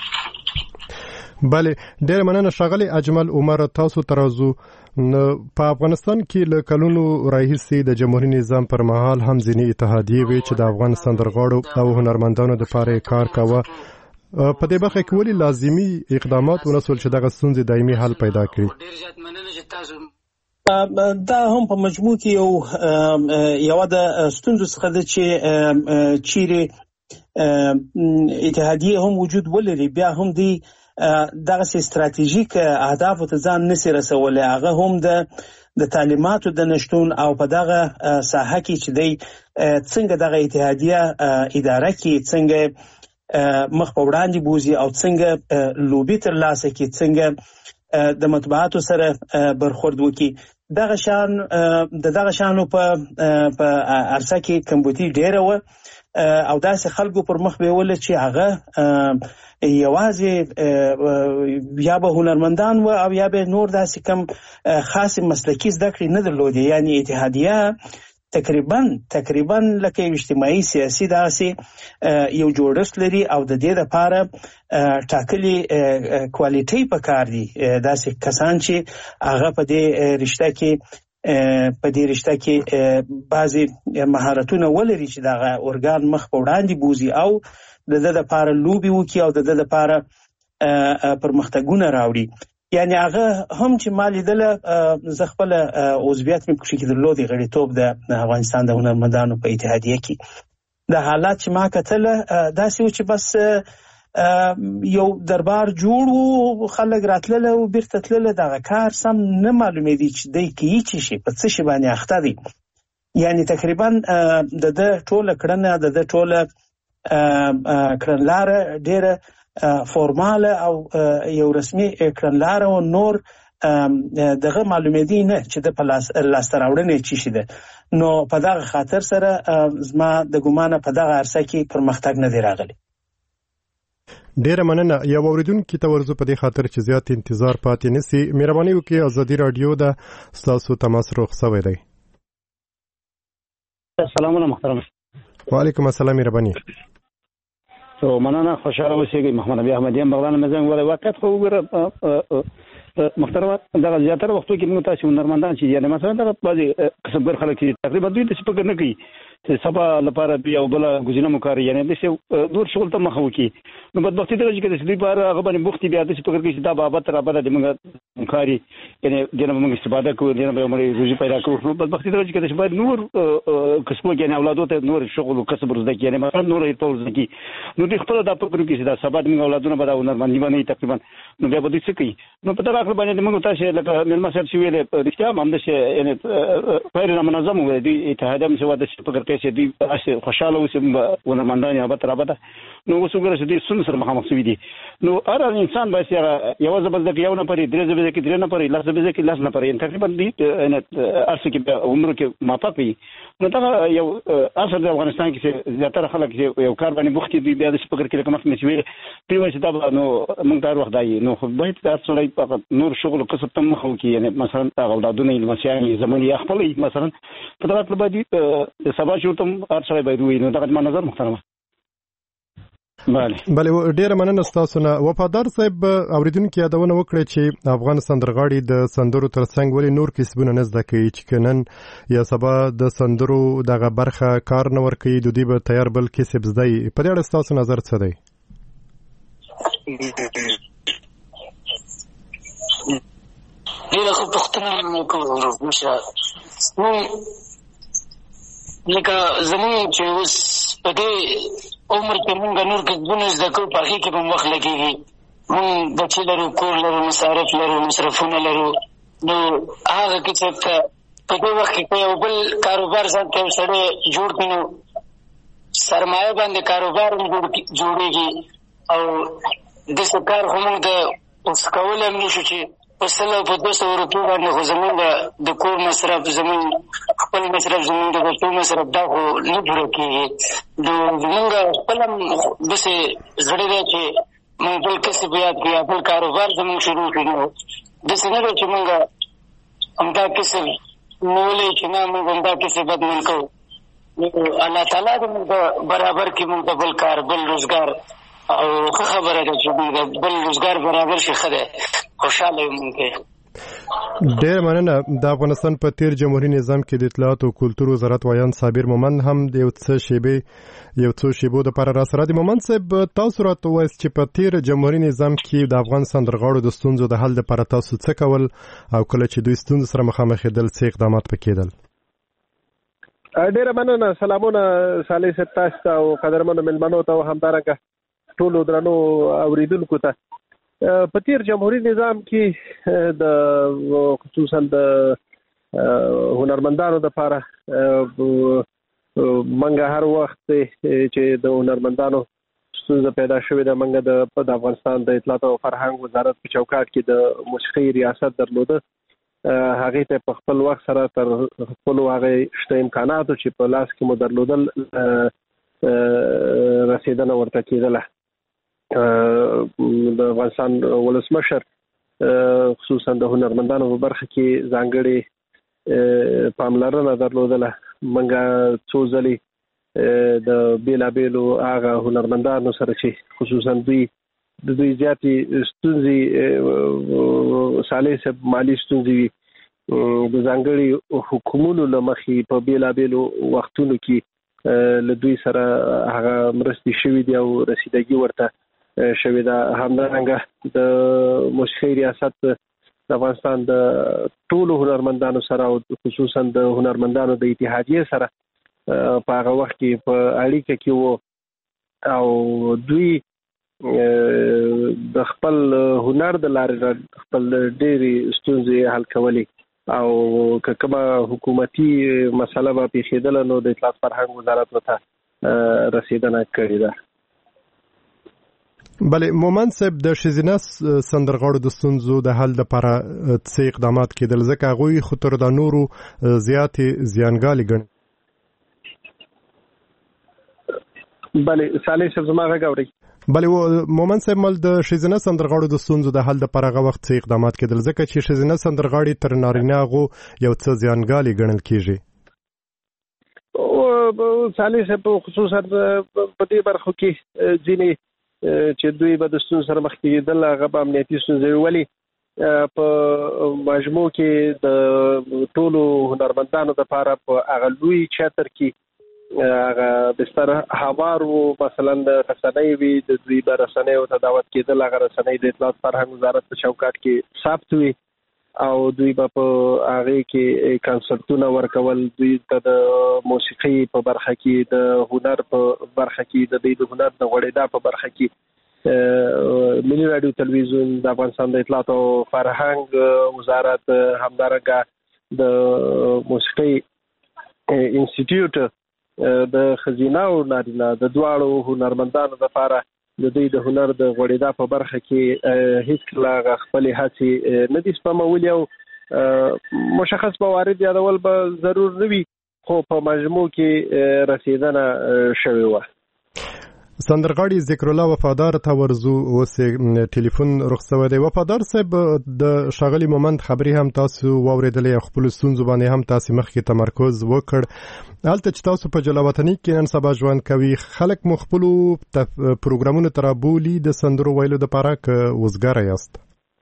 بله ډېره مننه ښاغلی اجمل عمر. تاسو تر اوسه په افغانستان کې له کلونو راهیسې د جمهوري نظام پر مهال هم ځینې اتحادیې وې چې د افغان سندرغاړو او هنرمندانو دپاره یې کار کاوه. په دې برخه کې ولې لازمي اقدامات ونه سول چې دغه ستونزې دایمي حل پیدا کړي؟ دا هم په مجموع کې یو د ستونزو څخه ده چې چیرې اتحادیې هم وجود ولري بیا هم دی دغه استراتیژیک اهداف ته ځان نشي رسولای. هغه هم د تعلیماتو د نشټون او په دغه ساحه کې چې دی څنګه دغه اتحادیه اداره کې څنګه مخ په وړاندې بوزي او څنګه لوبي تر لاسه کې څنګه د مطبوعاتو سره برخورد وکړي. دغه شانو په عرصه کې کمبودي ډیره و او داسې خلکو پر مخ بیول چې هغه یوازې یا به هنرمندان و او یا به نور داسې کم خاص مسلکی زده کړې نه درلودې. یعنی اتحادیه تقریبا لکه اجتماعي سیاسي داسې یو جوړښت لري او د دې لپاره ټاکلي کوالټي پکار دي. داسې کسان چې هغه په دې رشته کې بعضي مهارتونه ولري چې دغه ارګان مخ په وړاندې بوزي او د دې لپاره لوبي وکي او د دې لپاره پرمختګونه راوړي. یعنی هغه هم چې ما لیدله زه خپل عضویت مې پکې درلودې غړیتوب د افغانستان د هنرمندانو په اتحادیه کې. د حالات چې ما کتله داسې و چې بس یو دربار جوړ و خلک راتلله او بیرته تلله. دغه کار سم نه معلومېدی چې دی کوي څه شي په څه شي باندې اخته دی. یعنی تقریبا د ټوله کړنه د ټوله کړنلاره ډېره فورماله او یو رسمي کړنلاره او نور دغه معلومېدی نه چې د لاسته راوړنې چی شي ده. نو په دغه خاطر سره زما د ګمانه په دغه عرصه کې پرمختګ نه دی راغلی. ډیره مننه. یو اوریدونکو ته ورزو په دې خاطر چې زیات انتظار پاتې نسی مهرباني وکړئ ازادي رادیو د تاسو تماس روغ سوي دی. السلام علیکم محترم. وعلیکم السلام مهرباني. مننه خوشاله اوسئ. محمد ابي احمدیان بغداد مزنګ ولا وخت خو وګره محترم دا زیاتره وختو کې موږ تاسو هنرمندان چې یعنی مثلا دا بعضي کسبګر خلک چې تقریبا دوی د فکر نه کوي چې سبا لپاره یو بل غوښنه مکار یعنی د څه دور شغل ته مخ وکي نو بدبختی دا چې د دې لپاره هغه باندې بوختي بیا د فکر کوي چې دا بابت را بده د موږ مکاري یعنی دنه موږ استفاده کوو دنه به موږ روزي پیدا کوو بدبختی دا چې د نور کسبو کې نه اولادو ته نور شغل او کسب ورزده کې یعنی مثلا نور ټول ځکه نو د خپل د فکر کې چې دا سبا د موږ اولادونه به دا هنرمندي باندې تقریبا نو بیا به دې څه کوي نو په دغه باندې موږ تاسو لکه ملما صاحب چې ویل رښتیا هم د یعنی غیر منظم و دي اتحاد هم سوا د فکر کې چې دي خوشاله اوسم هنرمندان یا به تر ابده نو وسوګره چې دې سن سره مخامخ شوي دي نو هر انسان باید یو ځبل د یو نه پرې درې ځبل کې درې نه پرې لاس ځبل کې لاس نه پرې تقریبا دې ارڅ کې عمر کې ماپاپي نو دا یو اصل د افغانستان کې زیاتره خلک یو کار باندې بوختي دي بیا د فکر کې کوم څه ویل پیوي چې دا نو موږ دا وخت دی نو خو باید تاسو لای فقط نور شغل او کسب تم خو کې یعنی مثلا اولادونه المسیاني زمونی خپل مثلا په دغه په باندې سبا شو تم ارڅ باید وي نو دا نظر محترمه بله ډیره مننه تاسو نه وفادار صاحب اوریدونکو یادونه وکړي چې افغان سندرغاړي د سندرو ترڅنګ ولې نور کسبونه نه زده کوي چې کنن یا سبا د سندرو دغه برخه کار نه ور کوي د دې به تیار بل کسب زده په دې اړه تاسو نظر څه دی ډیره خو پښتنه مو کوو مشه لکه زموږ چې اوس په دې عمر کې موږ نور کسبونه زده کوو په هغې کې به وخت لګېږي موږ بچي لرو کور لرو مصارف لرو مصرفونه لرو نو هغه کې چې په دې وخت کې یو بل کاروبار ځان ته یو سړی جوړ کړي نو سرمایه باندې کاروبار هم جوړېږي او داسې کار خو موږ د اوس کولی هم نه شو چې په 100 په 200 روپیو باندې خو زموږ د کور مصرف زموږ خپل مصرف زموږ د بچو مصرف دا خو نه پوره کېږي نو زموږ خپل هم داسې زړه دی چې موږ بل کسب یاد کړو یا بل کاروبار زموږ شروع کړو نو داسې نه دی چې موږ همدا کسب نیولی چې نه موږ همدا کسب بدمن کوو نو الله تعالی دې موږ برابر کړي موږ د بل کار بل روزګار او ښه خبره ده چې موږ بل روزګار برابر شي ښه دی خوشحاله یو مونږ ډېر مننه د افغانستان په تیر جمهوریت نظام کې د اطلاعات او کلتور وزارت وایان صابر مومند هم د یو څو شیبو د پر را سره د مومند صاحب تاسو راته وایي چې په تیر جمهوریت نظام کې د افغان سندرغاړو د ستونزو د حل لپاره تاسو څه کول او کله چې دوی ستونزو سره مخامخ کېدل څه اقدامات پکېدل ډېر مننه سلامونه صالح صاحب تاسو او قدرمنو ملمنو ته همدارنګه ټولو درنو اوریدونکو ته په تیر جمهوریت نظام کې د خصوصا د هنرمندانو لپاره منګه هر وخت چې د هنرمندانو ستونزه پیدا شوې ده منګه د افغانستان د اطلاعات او فرهنګ وزارت په چوکاټ کې د موسیقي ریاست درلوده هغه ته په خپل وخت سره تر خپل هغه شته امکاناتو چې په لاس کې مو درلودل رسیدنه ورته کېدله د افغانستان ولسمشر خصوصا د هنرمندانو په برخه کې ځانګړې پاملرنه درلودله منګه څو ځلې د بیلابیلو هغه هنرمندانو سره چې خصوصا دوی زیاتې ستونزې صالح صاحب مالي ستونزې د ځانګړي حکومتونو له مخې په بیلابیلو وختونو کې له دوی سره هغه مرستې شوي دي او رسیدګي ورته شوی دا همدارنګه د موسیقي ریاست د افغانستان د ټولو هنرمندانو سره او خصوصا د هنرمندانو د اتحادیې سره په هغه وخت کې په اړیکه کې وو او دوی د خپل هنر د لارې خپل ډېرې ستونزې حل کولې او کومه حکومتي مسله به پیښېدله نو د اطلاعات فرهنګ وزارت ورته رسیدنه کړې ده بله مومند صاحب د ښځینه سندرغاړو د ستونزو د حل لپاره څه اقدامات کېدل ځکه هغوی خو تر د نورو زیاتې زیانګالې ګڼي بله صالح صاحب زما غږ اورئ بله مومند صاحب مل د ښځینه سندرغاړو د ستونزو د حل لپاره هغه وخت څه اقدامات کېدل ځکه چې ښځینه سندرغاړي تر نارینه هغو یو څه زیانګالې ګڼل کېږي صالح صاحب خصوصا په دې برخو کې ځینې چې دوی به د ستونزو سره مخ کېدل هغه به امنیتي ستونزې ولې په مجموع کې د ټولو هنرمندانو لپاره په هغه لوی چتر کې هغه بستر هوارو مثلا د رسنۍ وي د دوی د رسنۍ ته دعوت کېدل هغه رسنۍ د اطلاعات فرهنګ وزارت په چوکاټ کې ثبت وي او دوی په هغه کې کنسرتونه ورکول دوی ته د موسیقي په برخه کې د هنر په برخه کې د هنر د غوړېدا په برخه کې ملي رادیو تلویزیون د افغانستان د اطلاعات او فرهنګ وزارت همدارنګه د موسیقي انسټیټیوټ د خزینه او نارینه د دواړو هنرمندانو لپاره د دوی د هنر د غوړېدا په برخه کې هیڅ کله خپل هڅې نه دي سپمولې او مشخص موارد یادول به ضرور نه وي خو په مجموع کې رسیدنه شوې وه. سندرغاړي ذکر الله وفادار ته ورزو اوس ټلیفون رخصوي دی. وفادار صاحب د شاغلي مومند خبري هم تاسو واوریدلې خپل ستونزو باندې هم تاسو مخکې تمرکز وکړ الته چې تاسو په جلاوطني کې نن سبا ژوند کوي خلک مخبلو پروګرامونو ترابولي د سندرو ویلو د پاره ک وزګار یاست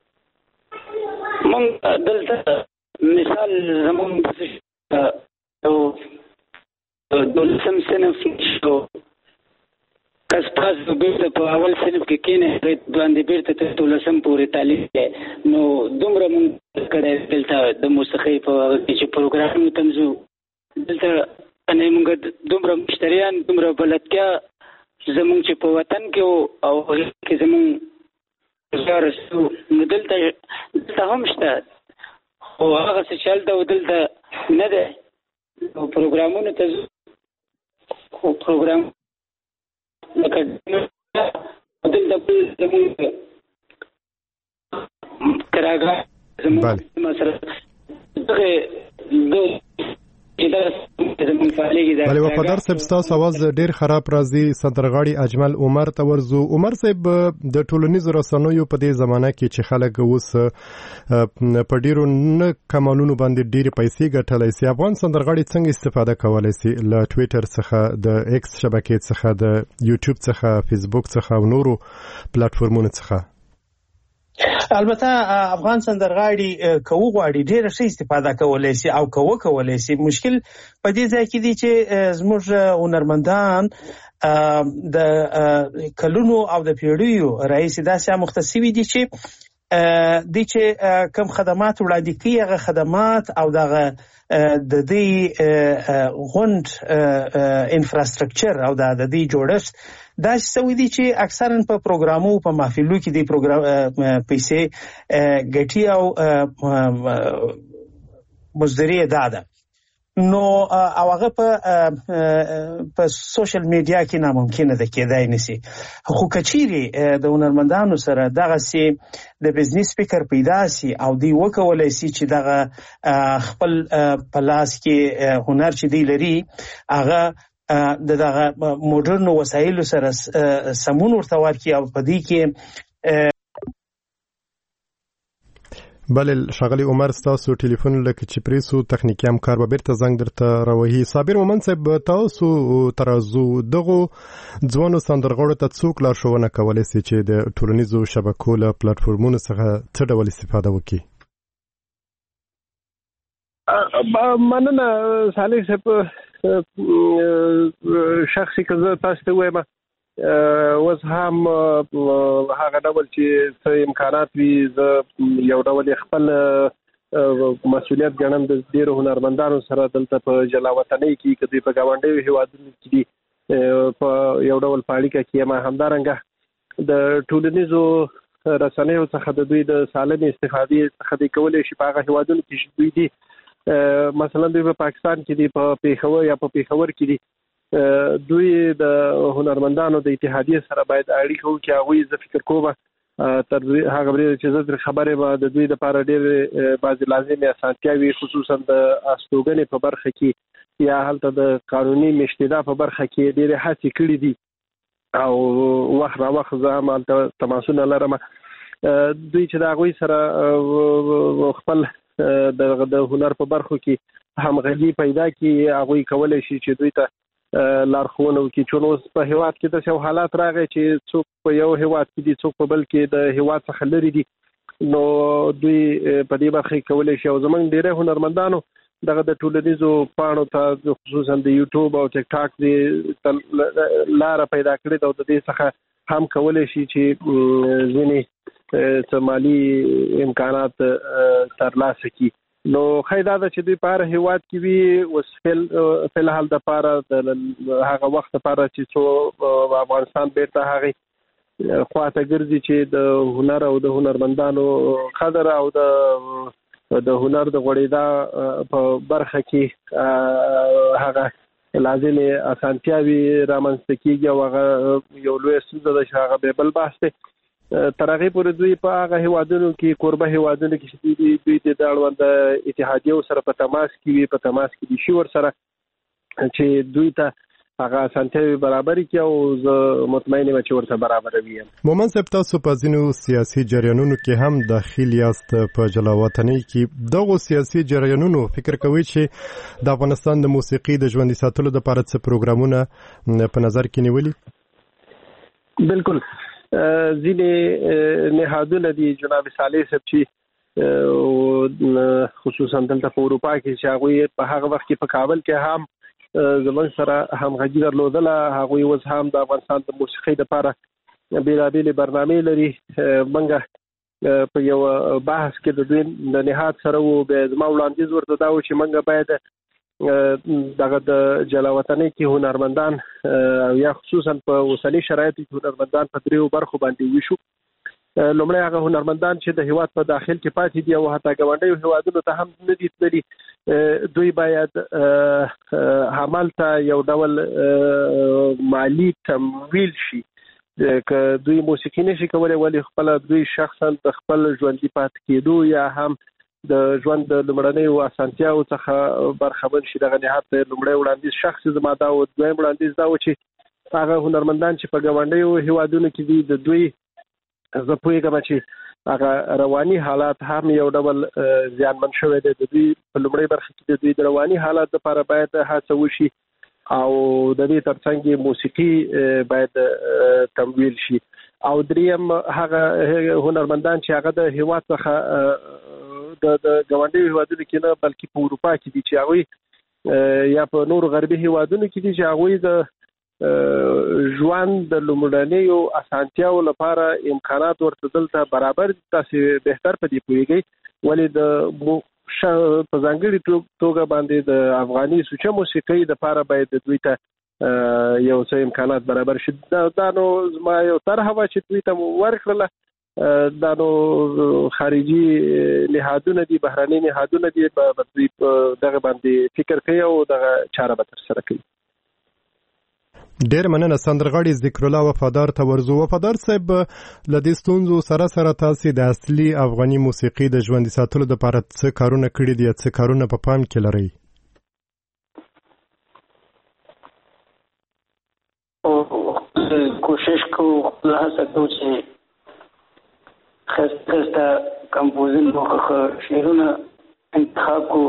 من دلته مثال زمون او دولسم صنف شو کس تاسو بیرته په اول صنف کې کېنه باندې بیرته ته دولسم پورې تعلیم دی نو دومره مونږ کړه دلته د موسیقي په چې پروګرام تمزو دلته نه مونږ دومره مشتریان دومره بلدتیا زمونږ چې په وطن کې او کې زمونږ زارسو نو دلته هم شته خو هغه څه چلته دلته نه ده پروګرامونه ته خو پروګرام لکه دلته بل زمونږ کراګا زمونږ مثلا دغه بله وفادار صاحب ستاسو आवाज ډیر خراب راځي. سندرغاړي اجمل عمر ته ورزو. عمر صاحب د ټولنیزو رسنیو په دې زمانہ کې چې خلک اوس په ډیرو نه کمالونو باندې ډیر پیسې ګټلای شي افغان سندرغاړي څنګه استفاده کولای شي له ټوئیټر څخه د ایکس شبکې څخه د یوټیوب څخه فیسبوک څخه او نورو پلیټفارمونو څخه؟ البته افغان سندرغاړي کوو غواړي ډېر ښه استفاده کولای شي او کولای شي. مشکل په دې ځای کې دی چې زموږ هنرمندان د کلونو او د پیړیو رئیس داسې مختصوي دي چې کوم خدمات وړاندې کوي هغه خدمات او دغه د دې غونډ انفراستراکچر او د دې جوړښت دا څه دي چې اکثرا په پروګرامو په محفلو کې د پروګرام پیسې ګټي او مزدوري ده نو او هغه په سوشل میډیا کې ناممکن ده کېدای نشي. خو کچيري د هنرمندانو سره دغه سي د بزنس فکر پیدا سي او دی وکولای سي چې دغه خپل پلاس کې هنر چې دی لري هغه دغه موډرن وسایلو سره سمون ورته ورکي او په دې کې بله شاغلی عمر ستاسو ټلیفون لکه چې پریسو تخنیکی همکار به بیرته زنګ درته راوهي. صابر مومند صاحب تاسو ترازو دغه ځوانو سندرغاړو ته څوک لارښوونه کولی شي چې د ټولنیزو شبکو له پلیټفارمونو څخه څه ډول استفاده وکړي؟ مننه صالح صاحب. شخصي که زه تاسو ته وایم اوس هم هغه ډول چې څه امکانات وي زه یو ډول خپل مسؤلیت ګڼم د ډېرو هنرمندانو سره دلته په جلاوطنۍ کې که دوی په ګاونډیو هېوادونو کې دي په یو ډول په اړیکه کې یم. همدارنګه د ټولنیزو رسنیو څخه د دوی د سالمې استفادې څخه دوی کولی شي په هغه هېوادونو کې چې دوی دي مثلا دوی په پاکستان کې دي په پېښور یا په پېښور کې دي دوی د هنرمندانو د اتحادیې سره باید اړیکه وکړي. هغوی زه فکر کوم تر هغه ورځې چې زه خبرې به د دوی لپاره ډېرې بعضې لازمې اسانتیاوې خصوصا د استوګنې په برخه کې یا هلته د قانوني مشتدا په برخه کې ډېرې هڅې کړي دي او وخت را وخت زه هم هلته تماسونه لرم. دوی چې د هغوی سره خپل د هنر په برخو کې همغږي پیدا کړي هغوی کولی شي چې دوی ته لارښوونه وکړي. چون اوس په هېواد کې داسې حالات راغی چې څوک په یو هېواد کې دي څوک په بل کې د هېواد څخه لرې دي نو دوی په دې برخه کې کولای شي او زمونږ ډېر هنرمندانو دغه د ټولنیزو پاڼو ته خصوصا د یوټیوب او ټیک ټاک دی لار پیدا کړې او د دې څخه هم کولای شي چې ځینې مالی امکانات ترلاسه کړي. نو خیدا ده چې دوی په هر هیواد کې وي اوس فلحال د پاره د هغه وخت لپاره چې څو افغانستان بیرته هغه خواته ګرځي چې د هنر او د هنرمندانو قدر او د هنر د غوړېدا په برخه کې هغه لازمي اسانتیاوي رامنځته کیږي او هغه یو لوی ستونزه ده چې هغه به بل بحث دی. تر هغه پورې دوی په هغه هیوادونو کې قربه هیوادونو کې دوی د اړوند اتحادیو سره په تماس کې دي شي ور سره چې دوی ته هغه اسانتیاوي برابر کی او زه مطمئن یم چې ورته برابر وي. مومن صاحب تاسو په ځینو سیاسي جریانونو کې هم داخل یاست په جلاوطنۍ کې دغه سیاسي جریانونو فکر کوي چې د افغانستان د موسیقي د ژوندۍ ساتلو لپاره څه پروګرامونه په نظر کې نیولي؟ بالکل ځینې نهادونه دي جناب صالح صاحب چې خصوصا دلته په اروپا کې چې هغه په هغه وخت کې په کابل کې هم زمون سره همغږي درلودله. هغه اوس هم د افغانستان د موسیقۍ لپاره بیلابېلې برنامې لري. منګه په یو بحث کې د دوی د نهاد سره وو به زما وړاندیز ورته دا و چې منګه باید دغه د جلاوطنۍ کې هنرمندان او یا خصوصا په اوسنۍ شرایطو کې هنرمندان په دریو برخو باندې وشو. لومړی هغه هنرمندان چې د هیواد په داخل کې پاتې دي او حتی ګاونډیو هیوادونو ته هم نه دي تللي دوی باید همالته یو ډول مالی تمویل شي که دوی موسیقي نشي کولی ولې خپل دوی شخصا د خپل ژوندي پاتې کېدو یا هم د ژوند د لومړنیو اسانتیاو څخه برخمن شي. دغه نهاد ته لومړی وړاندیز شخصي زما دا و. دویم وړاندیز دا و چې هغه هنرمندان چې په ګاونډیو هیوادونو کې دي د دوی زه پوهیږم چې هغه رواني حالات هم یو ډول زیانمن شوی دی. د دوی په لومړۍ برخه کې د دوی د رواني حالات لپاره باید هڅه وشي او د دې ترڅنګ موسیقي باید تمویل شي. او دریم هغه هنرمندان چې هغه د هیواد څخه د ګاونډیو هیوادونو کې نه بلکې په اروپا کې دي چې هغه یا په نور غربي هیوادونو کې دي چې هغه د ژوند د لومړنیو اسانتیاو لپاره امکانات ورته دلته برابر دي. تاسو بهتر په دې پوهیږئ ولې د په ځانګړي توګه باندې د افغاني سوچه موسیقۍ لپاره باید دوی ته یو څه امکانات برابر شي. دا نو زما یو طرحه وه چې دوی ته ورکړله. دا نو خارجي نهادونه دي بهرني نهادونه دي دوی په دغه باندې فکر کوي او دغه چاره به ترسره کوي. ډېر مننه سندرغاړي ذکر الله وفادار ته ورزو. وفادار صاحب له دې ستونزو سره تاسو د اصلي افغاني موسیقي د ژوندۍ ساتلو لپاره څه کارونه کړي دي څه کارونه په پام کې لري؟ کوشش کوو خپل هڅه کوو چې خسته کمپوزین موخه شعرونه انتخاب کوو.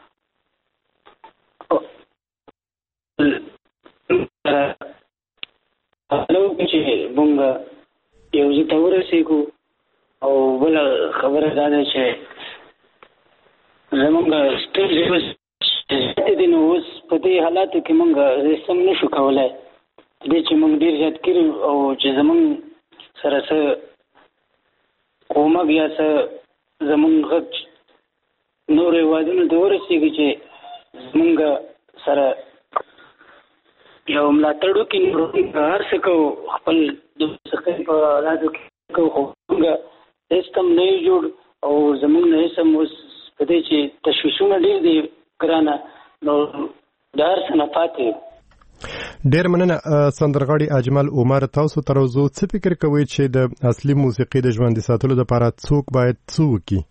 چې مونږ یو ځای ته ورسېږو او بله خبره دا ده چې زمونږ ستونزې دي نو اوس په دې حالاتو کې مونږ سم نه شو کولی دې چې مونږ ډېر زیات کړي او چې زمونږ سره څه کومک یا څه زمونږ غږ نور هېوادونو ته ورسېږي چې زمونږ سره یو ملاتړ وکړي. هر څه کوو خپل د موسیقۍ په حالاتو کې کوو خو موږ هېڅ هم نه یو جوړ او زموږ نه هېڅ هم اوس په دې چې تشویشونه ډېر دي ګرانه نو د هر څه نه پاتې. ډېر مننه سندرغاړي اجمل عمر. تاسو تر اوسه څه فکر کوئ چې د اصلي موسیقي د ژوندۍ ساتلو لپاره څوک باید څه وکړي؟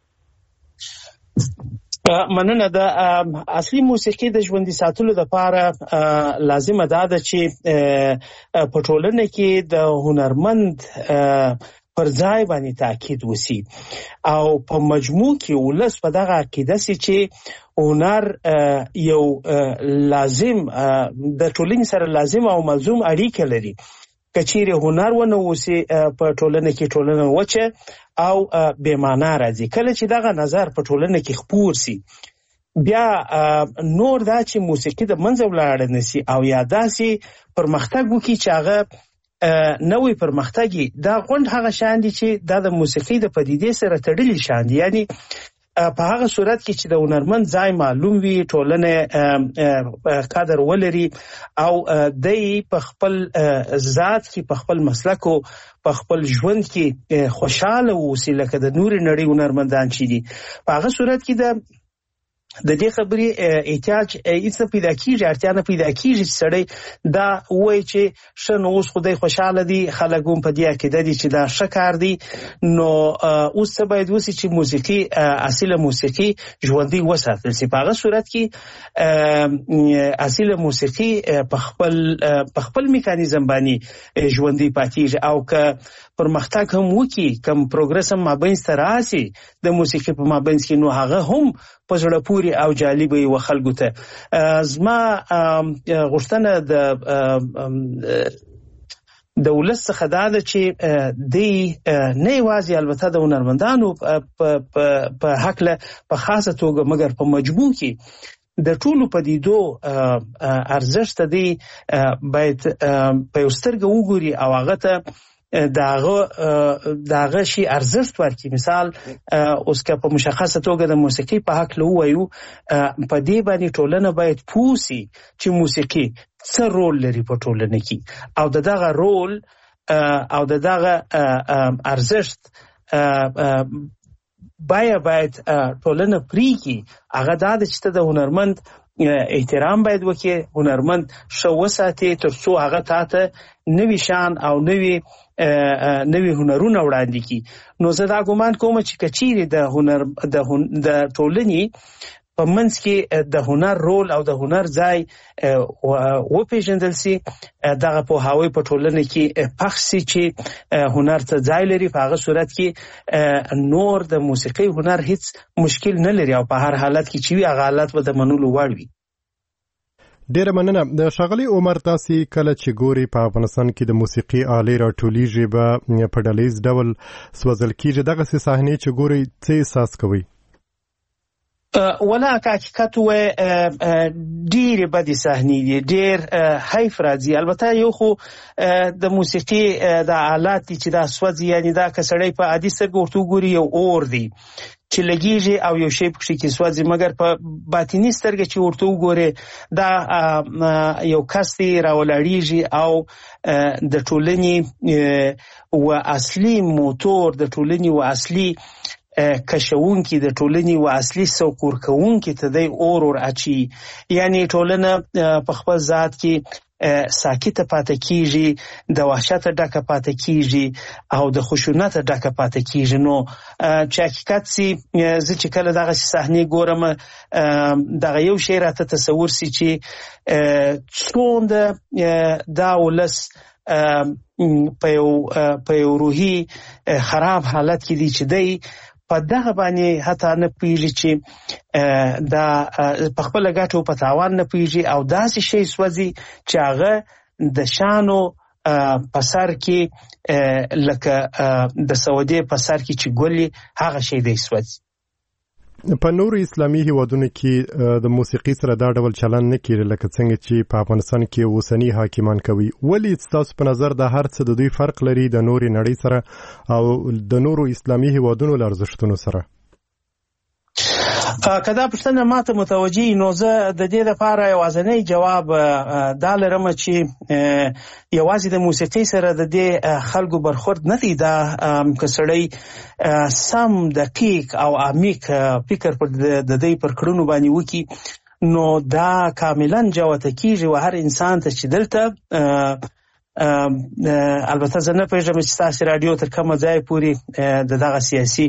مننه. د اصلي موسیقي د ژوندۍ ساتلو لپاره لازمه ده چې په ټولنه کې د هنرمند پر ځای باندې تاکید وسی او په مجموع کې ولس په دغه عقیده سي چې هنر یو لازم د ټولنې سره لازم او ملزوم اړیکه لري کچیر هنر ونه وسی په ټولنه کې ټولنه وچه او بے معنا راځي. کله چې دغه نظر په ټولنه کې خپور سي بیا نور دا چې موسیقي د منځ ولاړ نسی او یا داسي پرمختګ وکړي چې هغه نوې پرمختګي دا غونډ هغه شان دي چې د موسیقي د پدیدې سره تړلي شان دي. یعنی په هغه صورت کې چې د هنرمند ځای معلوم وي، ټولنه قدر ولري او د په خپل ذات کې په خپل مسلک او په خپل ژوند کې خوشاله اوسي لکه د نور نړۍ هنرمندان چې دي. په هغه صورت کې د دې خبرې احتیاج هیڅ پیدا کیږي، اړتیا نه پیدا کیږي سړی دا وایي چې شنو اوس خدای خوشاله دي، خلک هم په دې عقیده دي چې دا ښه کار دی. نو اوس څه باید وسي چې موسیقي اصیله موسیقي ژوندۍ وساتل سي. په هغه صورت کې اصیله موسیقي په خپل میکانیزم باندې ژوندۍ پاتېږي او که پرمختګ هم وکړي، کم پروګرس هم مابینځ ته راسي د موسیقي په مابینځ کې، نو هغه هم په زړه پورې او جالب وي خلکو ته. زما غوښتنه د ولس څخه دا ده چې دی نه یوازې البته د هنرمندانو په حق په خاصه توګه مګر په مجموع کې د ټولو پدیدو ارزښت دی باید په یو سترګه وګوري او هغه ته داغه شي ارزښت ورکړي. مثال اوس که په مشخصه توګه د موسیقي په حق له وایو، په دې باندې ټولنه باید پوسي چې موسیقي څه رول لري په ټولنه کې او دغه رول او دغه ارزښت باید ټولنه پریږي. هغه دا چې د هنرمند احترام باید وکړي، هنرمند ښه وساتي تر څو هغه تاته نوی شان او نوی هنرونه وړاندې کړي. نو زه دا ګومان کوم چې کچیرې د ټولنې په منځ کې د هنر رول او د هنر ځای وپېژندل سي، دغه پوهاوی په ټولنه کې پخ سي چې هنر ته ځای لري. په هغه صورت کې نور د موسیقي هنر هیڅ مشکل نه لري او په هر حالت کې چې وي هغه حالت به د منلو وړ وي. ډیره مننه. د ښاغلي عمر، تاسې کله چې ګوري په افغانستان کې د موسیقي آلې راټولیږي به په ډلیز ډول سوځل کېږي، دغسې صحنې چې ګوري څه احساس کوئ؟ ولا حقیقت و ډیر بدی صحنې دي، ډیر حیف راځي. البته یو خو د موسیقي د آلات چې دا سوځي، یعنی دا کسړی په عادي سترګو ورته وګوري یو اور دی چې لګیږي او یو شی پکې کې سوځي، مګر په باطینی سترګه چې ورته وګوري دا یو کس دی راولاړیږي او د ټولنې و اصلي موتور، د ټولنې و اصلي کشونکی، د ټولنې و اصلي سوکور کوونکی ته دی اور اچي. یعنی ټولنه په خپل ذات کې ساکته پاتې کیږي، د وحشت ډکه پاتې کیږي او د خشونت ډکه پاتې کیږي. نو چې حقیقت سي زه چې کله دغه صحنه ګورم دغه یو شی راته تصور سي چې څومره دا ولس په یو روحي خراب حالت کې دي چې دی په دغه باندې حتی نه پیږي چې دا په خپل ګټو په تاوان نه پیږي او داسې شی سوځي چې هغه د شانو په سر کې لکه د سعودي په سر کې چې ګولي هغه شی دی سوځي. په نورو اسلامي هیوادونو کې د موسیقي سره دا ډول چلن نه کیږي لکه څنګه چې په افغانستان کې اوسنی حاکمان کوي. ولې ستاسو په نظر دا هر څه د دوی فرق لري د نورو نړۍ سره او د نورو اسلامي هیوادونو له ارزښتونو سره؟ کدا پښتنه ماته متوجي، نو زه د دې لپاره یوازینی جواب دا لرم چې یوازې د موسیقي سره د دې خلکو برخورد نه دی. دا کسړی سم دقیق او عمیق فکر پر د دې پر کړنو باندې وکي، نو دا کاملا جوته کیږي او هر انسان ته چې دلته البته زه نه پېژنم چې تاسو رادیو تر کومه ځای پورې دغه سیاسي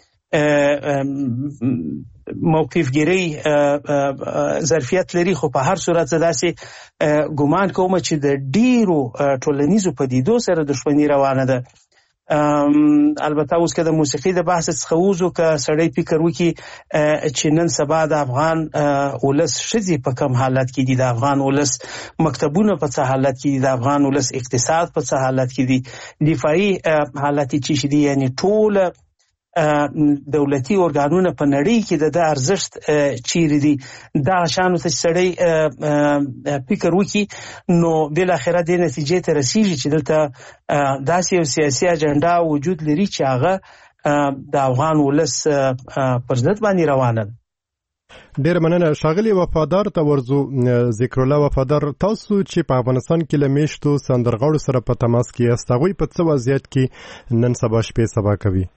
موقف ګیری ظرفیت لري، خو په هر صورت داسې ګومان کوم چې د ډیرو ټولنیزو پدیدو سره دښمنی روانه ده البته اوس که د موسیقي د بحث څخه وځو که سړی فکر وکړي چې نن سبا د افغان ولس ښځې په کوم حالت کې دي، د افغان ولس مکتبونه په څه حالت کې دي، د افغان ولس اقتصاد په څه حالت کې دي، دفاعي حالت چې دي، یعنی ټول دولتي ارګانونه په نړۍ کې د ارزښت چیرې دي، دا شانو ته سړی فکر وکړي نو بل اخره د نتیجې ته رسیږي چې دلته داسې یو سیاسي اجنډا وجود لري چې هغه د افغان ولس پر ضد باندې روانه ده. ډیر مننه ښاغلی وفادار ته ورځو. ذکر الله وفادار، تاسو چې په افغانستان کې له میشتو سندرغاړو سره په تماس کې یاست، هغوی په څه وضعیت کې نن سبا شپې سبا کوي؟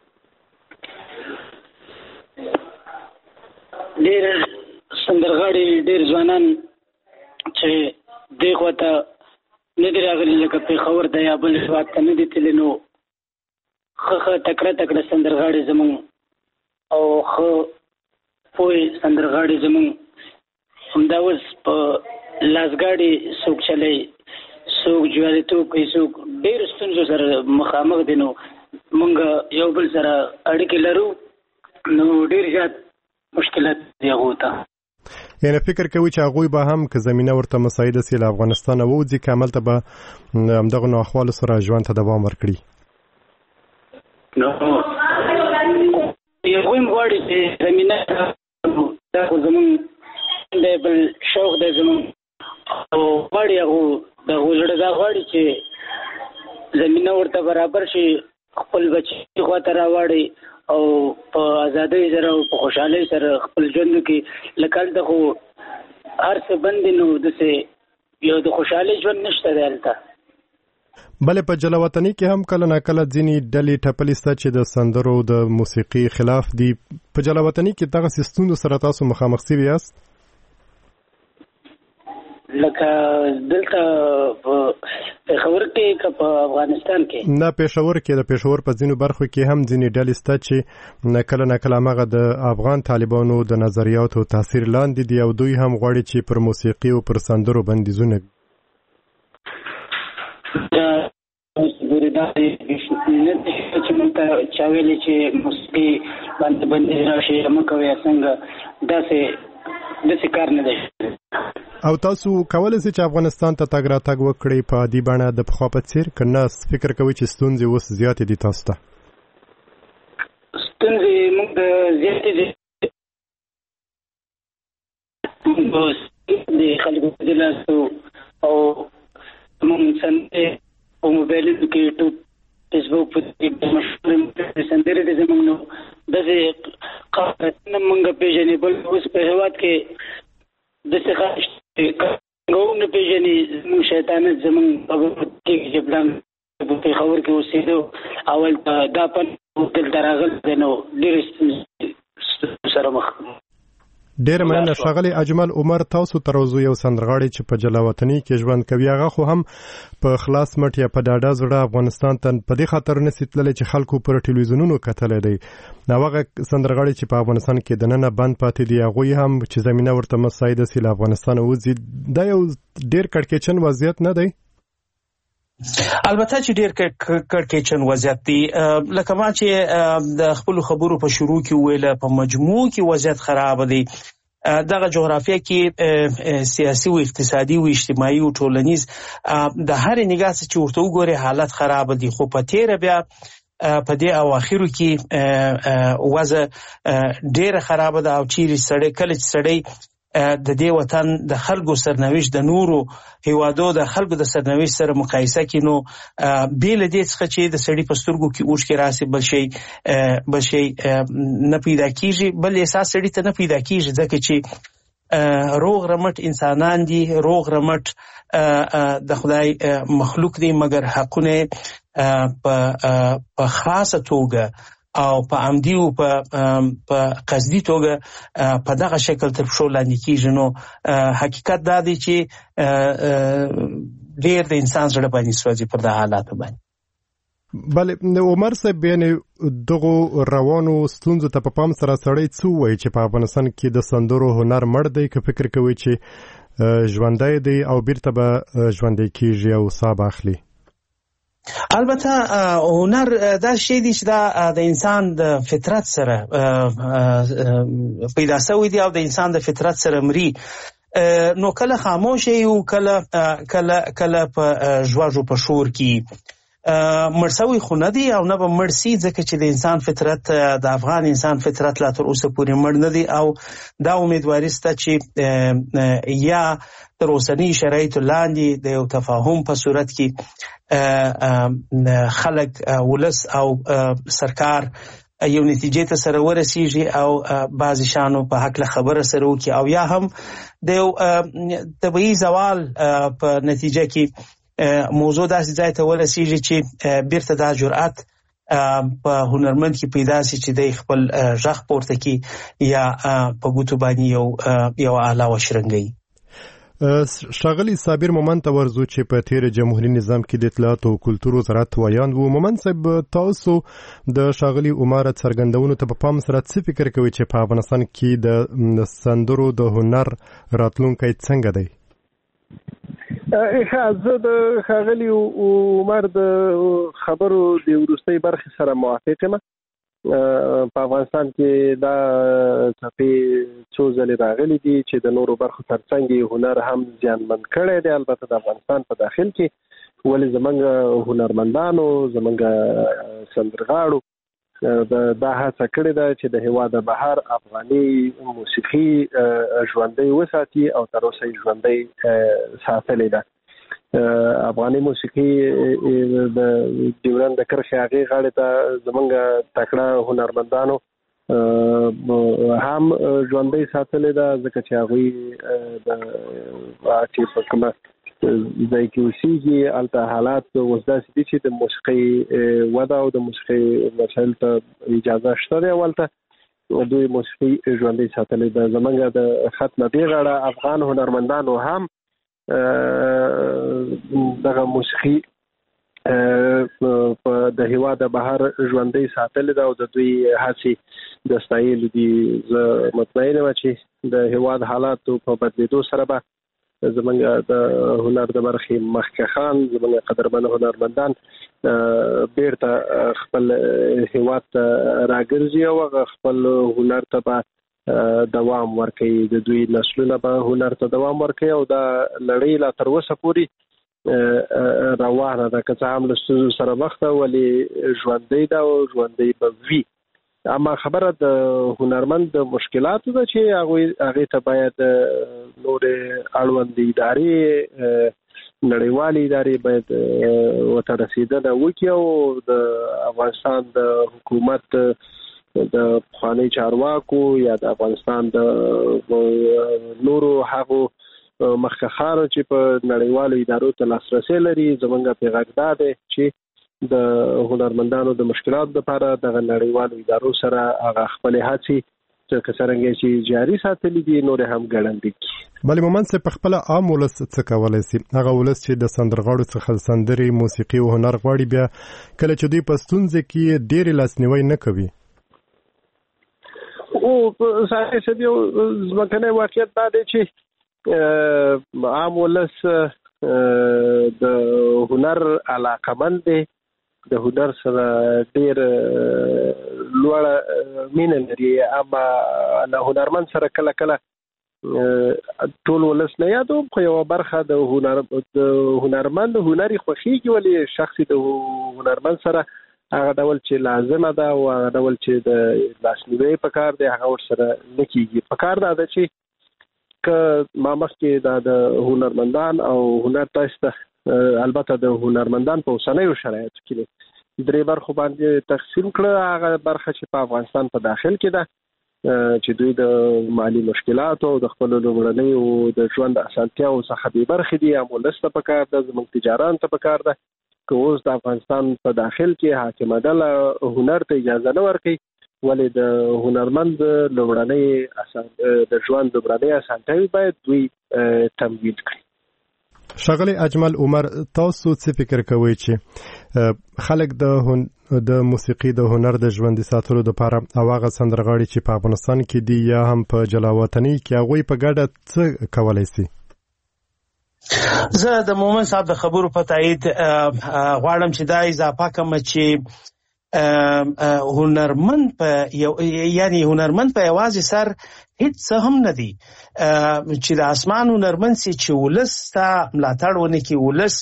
ډیر سندرغاړي، ډیر ځوانان چې دغه ته نه دی راغلي، لکه پیښور د یا بل هېواد ته نه دي تللي، نو ښه تکړه سندرغاړي زموږ او ښه پوه سندرغاړي زموږ همدا اوس په لاسګاډي څوک چلوي، څوک جواليتوب کوي، څوک ډېرو ستونزو سره مخامخ دي. نو موږ یو بل سره اړیکې لرو، نو ډېر زیات مشکلات دی هغو ته. یعنی فکر کوي چې هغوی به هم که زمینه ورته مساعده سي له افغانستانه ووځي، که هملته به همدغو ناخوالو سره ژوند ته دوام ورکړي؟ نو هغوی هم غواړي چې زمینه دا خو زمونږ دی بل شوق دی زمونږ، او غواړي هغو د هغو زړه دا غواړي چې زمینه ورته برابر شي، خپل بچي خواته راواړي او په ازادۍ سره او په خوشحالۍ سره خپل ژوند کې. لکه هلته خو هر څه بند دي، نو داسې یو د خوشحالۍ ژوند نشته دی هلته. بلې په جلا وطني کې هم کله ناکله ځینې ډلې ټپلې سته چې د سندرو د موسیقي خلاف دي. په جلا وطني کې دغسې ستونزو سره تاسو مخامخ شوي یاست؟ لکه دلته په پېښور کې که په افغانستان کې؟ نه، پېښور کې. د پېښور په ځینو برخو کې هم ځینې ډلې شته چې کله ناکله هماغه د افغان طالبانو د نظریاتو تاثیر لاندې دي او دوی هم غواړي چې پر موسیقي او پر سندرو بندیزونه چې موږ ته چا ویلي چې موسیقي باندې بندیز راشي مه کوئ، څنګه داسې کار نه دی. او تاسو کولی شئ چې افغانستان ته تګ راتګ وکړئ په عادي بڼه د پخوا په څېر، که نه فکر کوئ چې ستونزې اوس زیاتې دي تاسو ته؟ ستونزې موږ ته زیاتې دي، د خلکو د لاسو او موږ سندرې په موبایلونو کې یوټیوب فیسبوک په مشهورې سندرې دي زموږ، نو داسې قوانین موږ پېژنې. بل اوس په هېواد کې داسې نه پېژني، زموږ شیطانت زموږ کې جبلان په پېښور کې اوسېدو، اول دا پن دلته راغلی دی، نو ډېرې ستونزې سره مخ. ډېر مننه ښاغلی اجمل عمر. تاسو تر اوسه یو سندرغاړی چې په جلا وطني کې ژوند کوي، هغه خو هم په خلاص مټ یا په ډاډه زړه افغانستان ته په دې خاطر نسي تللی چې خلکو پر ټلویزیونونو کتلی دی. هغه سندرغاړي چې په افغانستان کې دننه بند پاتې دي، هغوی هم چې زمینه ورته مساعده سي له افغانستانه وځي، دا یو ډېر کړکېچن وضعیت نه دی؟ البته چې ډېر کړکېچن وضعیت دی. لکه ما چې د خپلو خبرو په شروع کې وویله، په مجموع کې وضعیت خراب دی. دغه جغرافیه کې سیاسي او اقتصادي او اجتماعي او ټولنیز د هر نگاه چې ورته وګوري حالت خراب دي. خو په تیره بیا په دې اواخرو کې وضع ډېره خراب ده، او چیرې سړی کله چې سړی د دې وطن د خلکو سرنوشت د نورو هیوادو د خلکو د سرنوشت سره مقایسه کړي، نو بې له دې څخه چې د سړي په سترګو کې اوښکې راسي، بل شی نه پیدا کېږي، بل احساس سړي ته نه پیدا کېږي، ځکه چې روغ رمټ انسانان دي، روغ رمټ د خدای مخلوق دي، مګر حقونه په خاصه توګه او په عمدي او په قصدي توګه په دغه شکل تر پښو لاندې کېږي. نو حقیقت دا دی چې ډېر د انسان زړه باندې سوځي پر دغه حالاتو باندې. بله عمر صاحب، یعنې دغو روانو ستونزو ته په پام سره سړی څه ووایي چې په افغانستان کې د سندرو هنر مړ دی، که فکر کوي چې ژوندی دی او بیرته به ژوندی کېږي او ساه به اخلي؟ البته هنر دا شی دی چې دا د انسان د فطرت سره پیدا شوی دی او د انسان د فطرت سره مري. نو کله خاموش یو کله په ژواژو په شور کې مرسوي خو نه دی او نه به مرسي، ځکه چې د انسان فطرت د افغان انسان فطرت لا تر اوسه پورې مړ نه دی او دا امیدواري سته چې یا تر اوسنی شرایطو لاندې د یو تفاهم په صورت کې خلک ولس او سرکار یو نتیجې ته سره ورسیږي او بعضی شانو په حق له خبره سره وکړي او یا هم د یو طبیعي زوال په نتیجه کې موضوع داسې ځای ته ورسیږي چې بیرته دا جرأت په هنرمند کې پیدا شي چې د خپل غږ پورته کړي یا په ګوتو باندې یو اعلی وشرنګي. ښاغلي صابر مومند ته ورځو چې په تیر جمهوریت نظام کې د اطلاعات او کلتور وزارت ویاند وو. مومند صاحب، تاسو د ښاغلي عمر څرګندونو ته په پام سره څه فکر کوئ چې په افغانستان کې د سندرو د هنر راتلونکی څنګه دی؟ زه د ښاغلي عمر د خبرو د وروستۍ برخې سره موافق یم. په افغانستان کې دا څپې څو ځلې راغلي دي چې د نورو برخو ترڅنګ هنر هم زیانمن کړی دی، البته د افغانستان په داخل کې. ولې زمونږ هنرمندانو، زمونږ سندرغاړو دا هڅه کړې ده چې د هېواد بهر افغاني موسیقي ژوندۍ وساتي او تر اوسه یې ژوندۍ ساتلې ده. افغاني موسیقي د ډیورند د کرښې هغې غاړې ته زمونږ تکړه هنرمندانو هم ژوندۍ ساتلې ده، ځکه چې هغوی چې په کومه ځای کې اوسېږي هلته حالات اوس داسې دي چې د موسیقۍ وده او د موسیقۍ وسایل ته اجازه شته دی او هلته دوی موسیقي ژوندۍ ساتلې ده. زمونږ د خط نه دې غاړه افغان هنرمندانو هم دغه موسیقي د هېواد بهر ژوندۍ ساتلې ده او د دوی هڅې د ستایلو دي. زه مطمئن یم چې د هېواد حالاتو په بدلېدو سره به زمونږ د هنر د برخې مخکښان، زمونږ قدرمن هنرمندان بیرته خپل هېواد ته راګرځي او هغه خپل هنر ته به دوام ورکوي. د دوی نسلونه به هنر ته دوام ورکوي او دا لړۍ لا تر اوسه پورې روانه ده، که څه هم له ستونزو سره مخ ده ولې ژوندۍ ده او ژوندۍ به وي. اما خبره د هنرمند د مشکلاتو ده چې هغې ته باید نورې اړوندې ادارې، نړیوالې ادارې باید ورته رسېدنه وکړي او د افغانستان د حکومت د پخواني چارواکو یا د افغانستان د نورو هغو مخکښانو چې په نړیوالو ادارو ته لاسرسی لري، زمونږ پیغام دا دی چې د هنرمندانو د مشکلاتو لپاره دغه نړیوالو ادارو سره هغه خپلې هڅې چې څرنګه چې جاري ساتلي دي نور هم ګړندې کړي. بلې مومند صاحب، په خپله عام ولس څه کولی شي؟ هغه ولس چې د سندرغاړو څخه سندرې، موسیقي او هنر غواړي، بیا کله چې دوی په ستونزه کې ډېرې لاسنیوی نه کوي. صحیح شد. یو ځمکنی واقعیت دا دی چې عام ولس د هنر علاقمند دی، د هنر سره ډېر لوړه مینه لري، اما له هنرمند سره کله کله ټول ولس نه یادوم خو یوه برخه د هنرمند هنري خوښېږي، ولې شخصي د هنرمند سره هغه ډول چې لازمه ده او هغه ډول چې د لاسنیوی پکار دی هغه ورسره نه کېږي. پکار دا ده چې که ما مخکې دا د هنرمندان او هنر تاسو ته البته د هنرمندان په اوسنیو شرایطو کې درې برخو باندې تقسیم کړه. هغه برخه چې په افغانستان په داخل کې ده چې دوی د مالی مشکلاتو او د خپلو لومړنیو د ژوند اسانتیاو څخه بې برخې دي، هم ولس ته پکار ده، زموږ تجاران ته پکار ده که اوس د افغانستان په داخل کې حاکمه ډله هنر ته اجازه نه ورکوي، ولې د هنرمند لومړنۍ د ژوند لومړنۍ اسانتیاوې باید دوی تمویل کړي. ښاغلی اجمل عمر، تاسو څه فکر کوئ چې خلک د موسیقي د هنر د ژوندي ساتلو لپاره او هغه سندرغاړي چې په افغانستان کې دي یا هم په جلا وطنۍ کې هغوی په ګډه څه کولی شي؟ زه د مومن صاحب د خبرو په تایید غواړم چې دا اضافه کوم چې هنرمند په یوازې سر هیڅ څه هم نه دی چې د اسمان هنرمند سي چې ولس ستا ملاتړ ونه کړي، ولس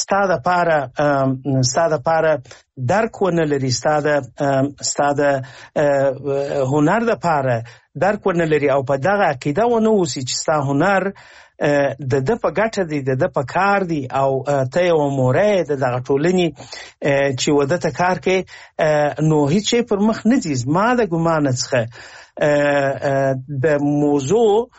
ستا دپاره درک ونه لري، ستا د هنر دپاره درک ونه لري او په دغه عقیده ونه اوسي چې ستا هنر د ده په ګټه دی، د ده په کار دی او ته یوه موره د دغه ټولنې چې وده ته کار کوي، نو هیڅ شی پر مخ نه ځي. زما د ګمانه څخه د موضوع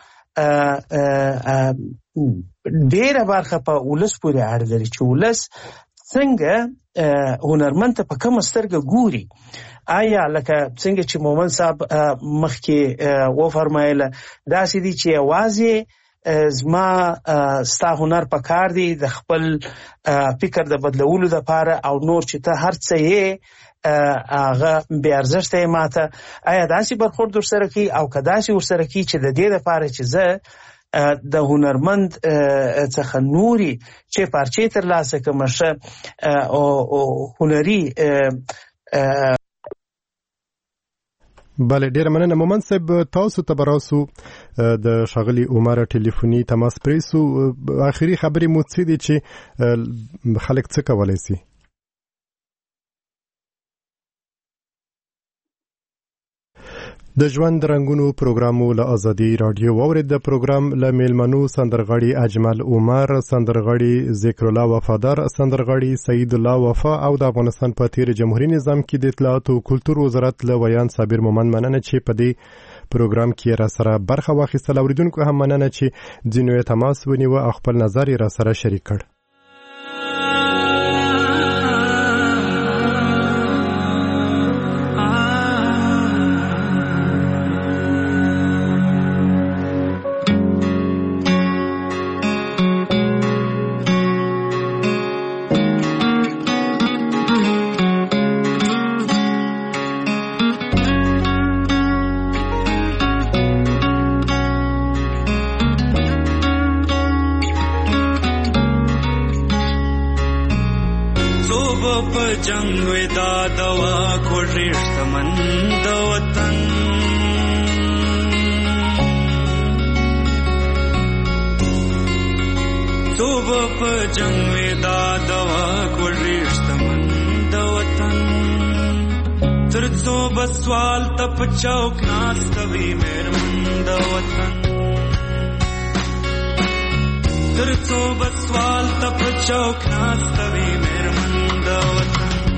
ډیره برخه په ولس پورې اړه لري چې ولس څنګه هنرمند ته په کومه سترګه ګوري. آیا لکه څنګه چې مومن صاحب مخکې وفرمایله داسې دي چې یوازې زما ستا هنر په کار دی د خپل فکر د بدلولو دپاره او نور چې ته هر څه یې هغه بې ارزښته یې ماته، آیا داسې برخورد ورسره کوي او که داسې ورسره کوي چې د دې دپاره چې زه د هنرمند څخه نوري چې پارچې ترلاسه کړم ښه هنري. بله ډیره مننه مومن صاحب، تاسو ته به راسو د ښاغلي عمر ټلیفوني تماس پرېږدو. آخري خبرې مو څه دي چې خلک څه کولی سي؟ د ژوند رنګونو پروګرامو له ازادي رادیو واورید. د پروګرام له میلمنو سندرغاړي اجمل عمر، سندرغاړي ذکر الله وفادار، سندرغاړي سعید الله وفا او د افغانستان په تیر جمهوریت نظام کې د اطلاعات او کلتور وزارت له ویان صابر مومن مننه چې په دې پروګرام کې را سره برخه واخیستل. اوریدونکو هم مننه چې ځینو تماس ونیوه او خپل نظر را سره شریک کړ. جنگ ودا دوا کو رشتہ مند وطن صبح په جنگ ودا دوا کو رشتہ مند وطن تر صبح سوال تپ چوک ناستوي مهرمند وطن تر صبح سوال تپ چوک ناستوي مهرمند وطن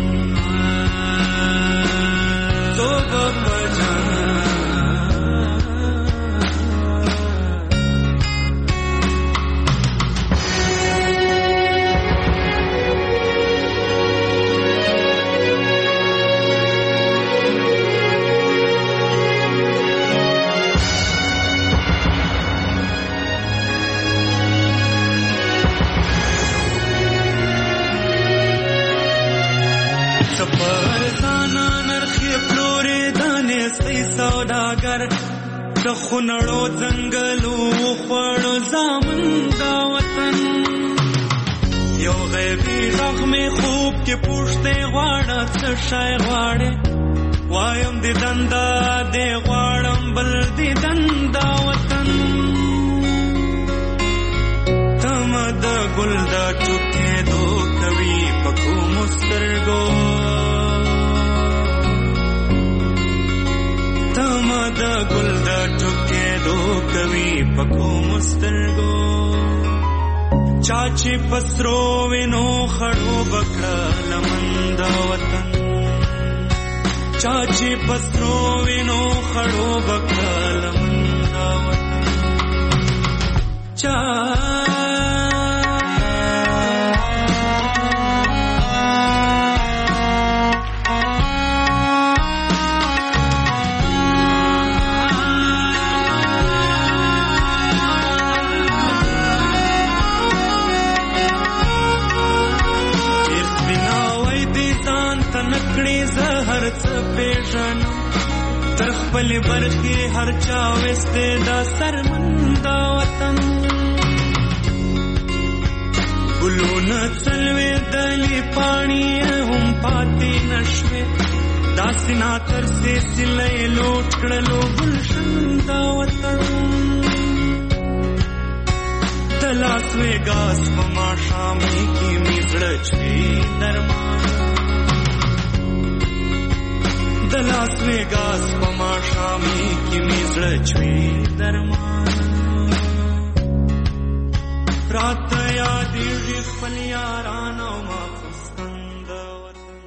خونړو ځنګلو خوړو زامن دا وطن یو غیبی زخمې خوب کې پوښتې غواړه څه شی غواړې وایم دې دنده دې غواړم بل دې دنده وطن تمه د ګل د ټوکېدو کوي په کومو سترګو تمه د ګل د ټوکېدو کوي په کومو سترګو چا چې پسرو وینو خړو بکړه لمن د وطن چا چې پسرو وینو خړو بکړه لمن د وطن چا تر خپل برخي هر چا وسته دا سرمندا وطن ګلونه څلوي دلی پاڼي هم پاتې نشوي داسې نا تر سلسله لوټ کړلو ګلشن دا وطن د لاس ویګاس په ماښامي کې مې زړه چوي درمان د لاس ویګاس په ماښامي کې مې زړه چوي درمان راته یادېږي خپل یاران او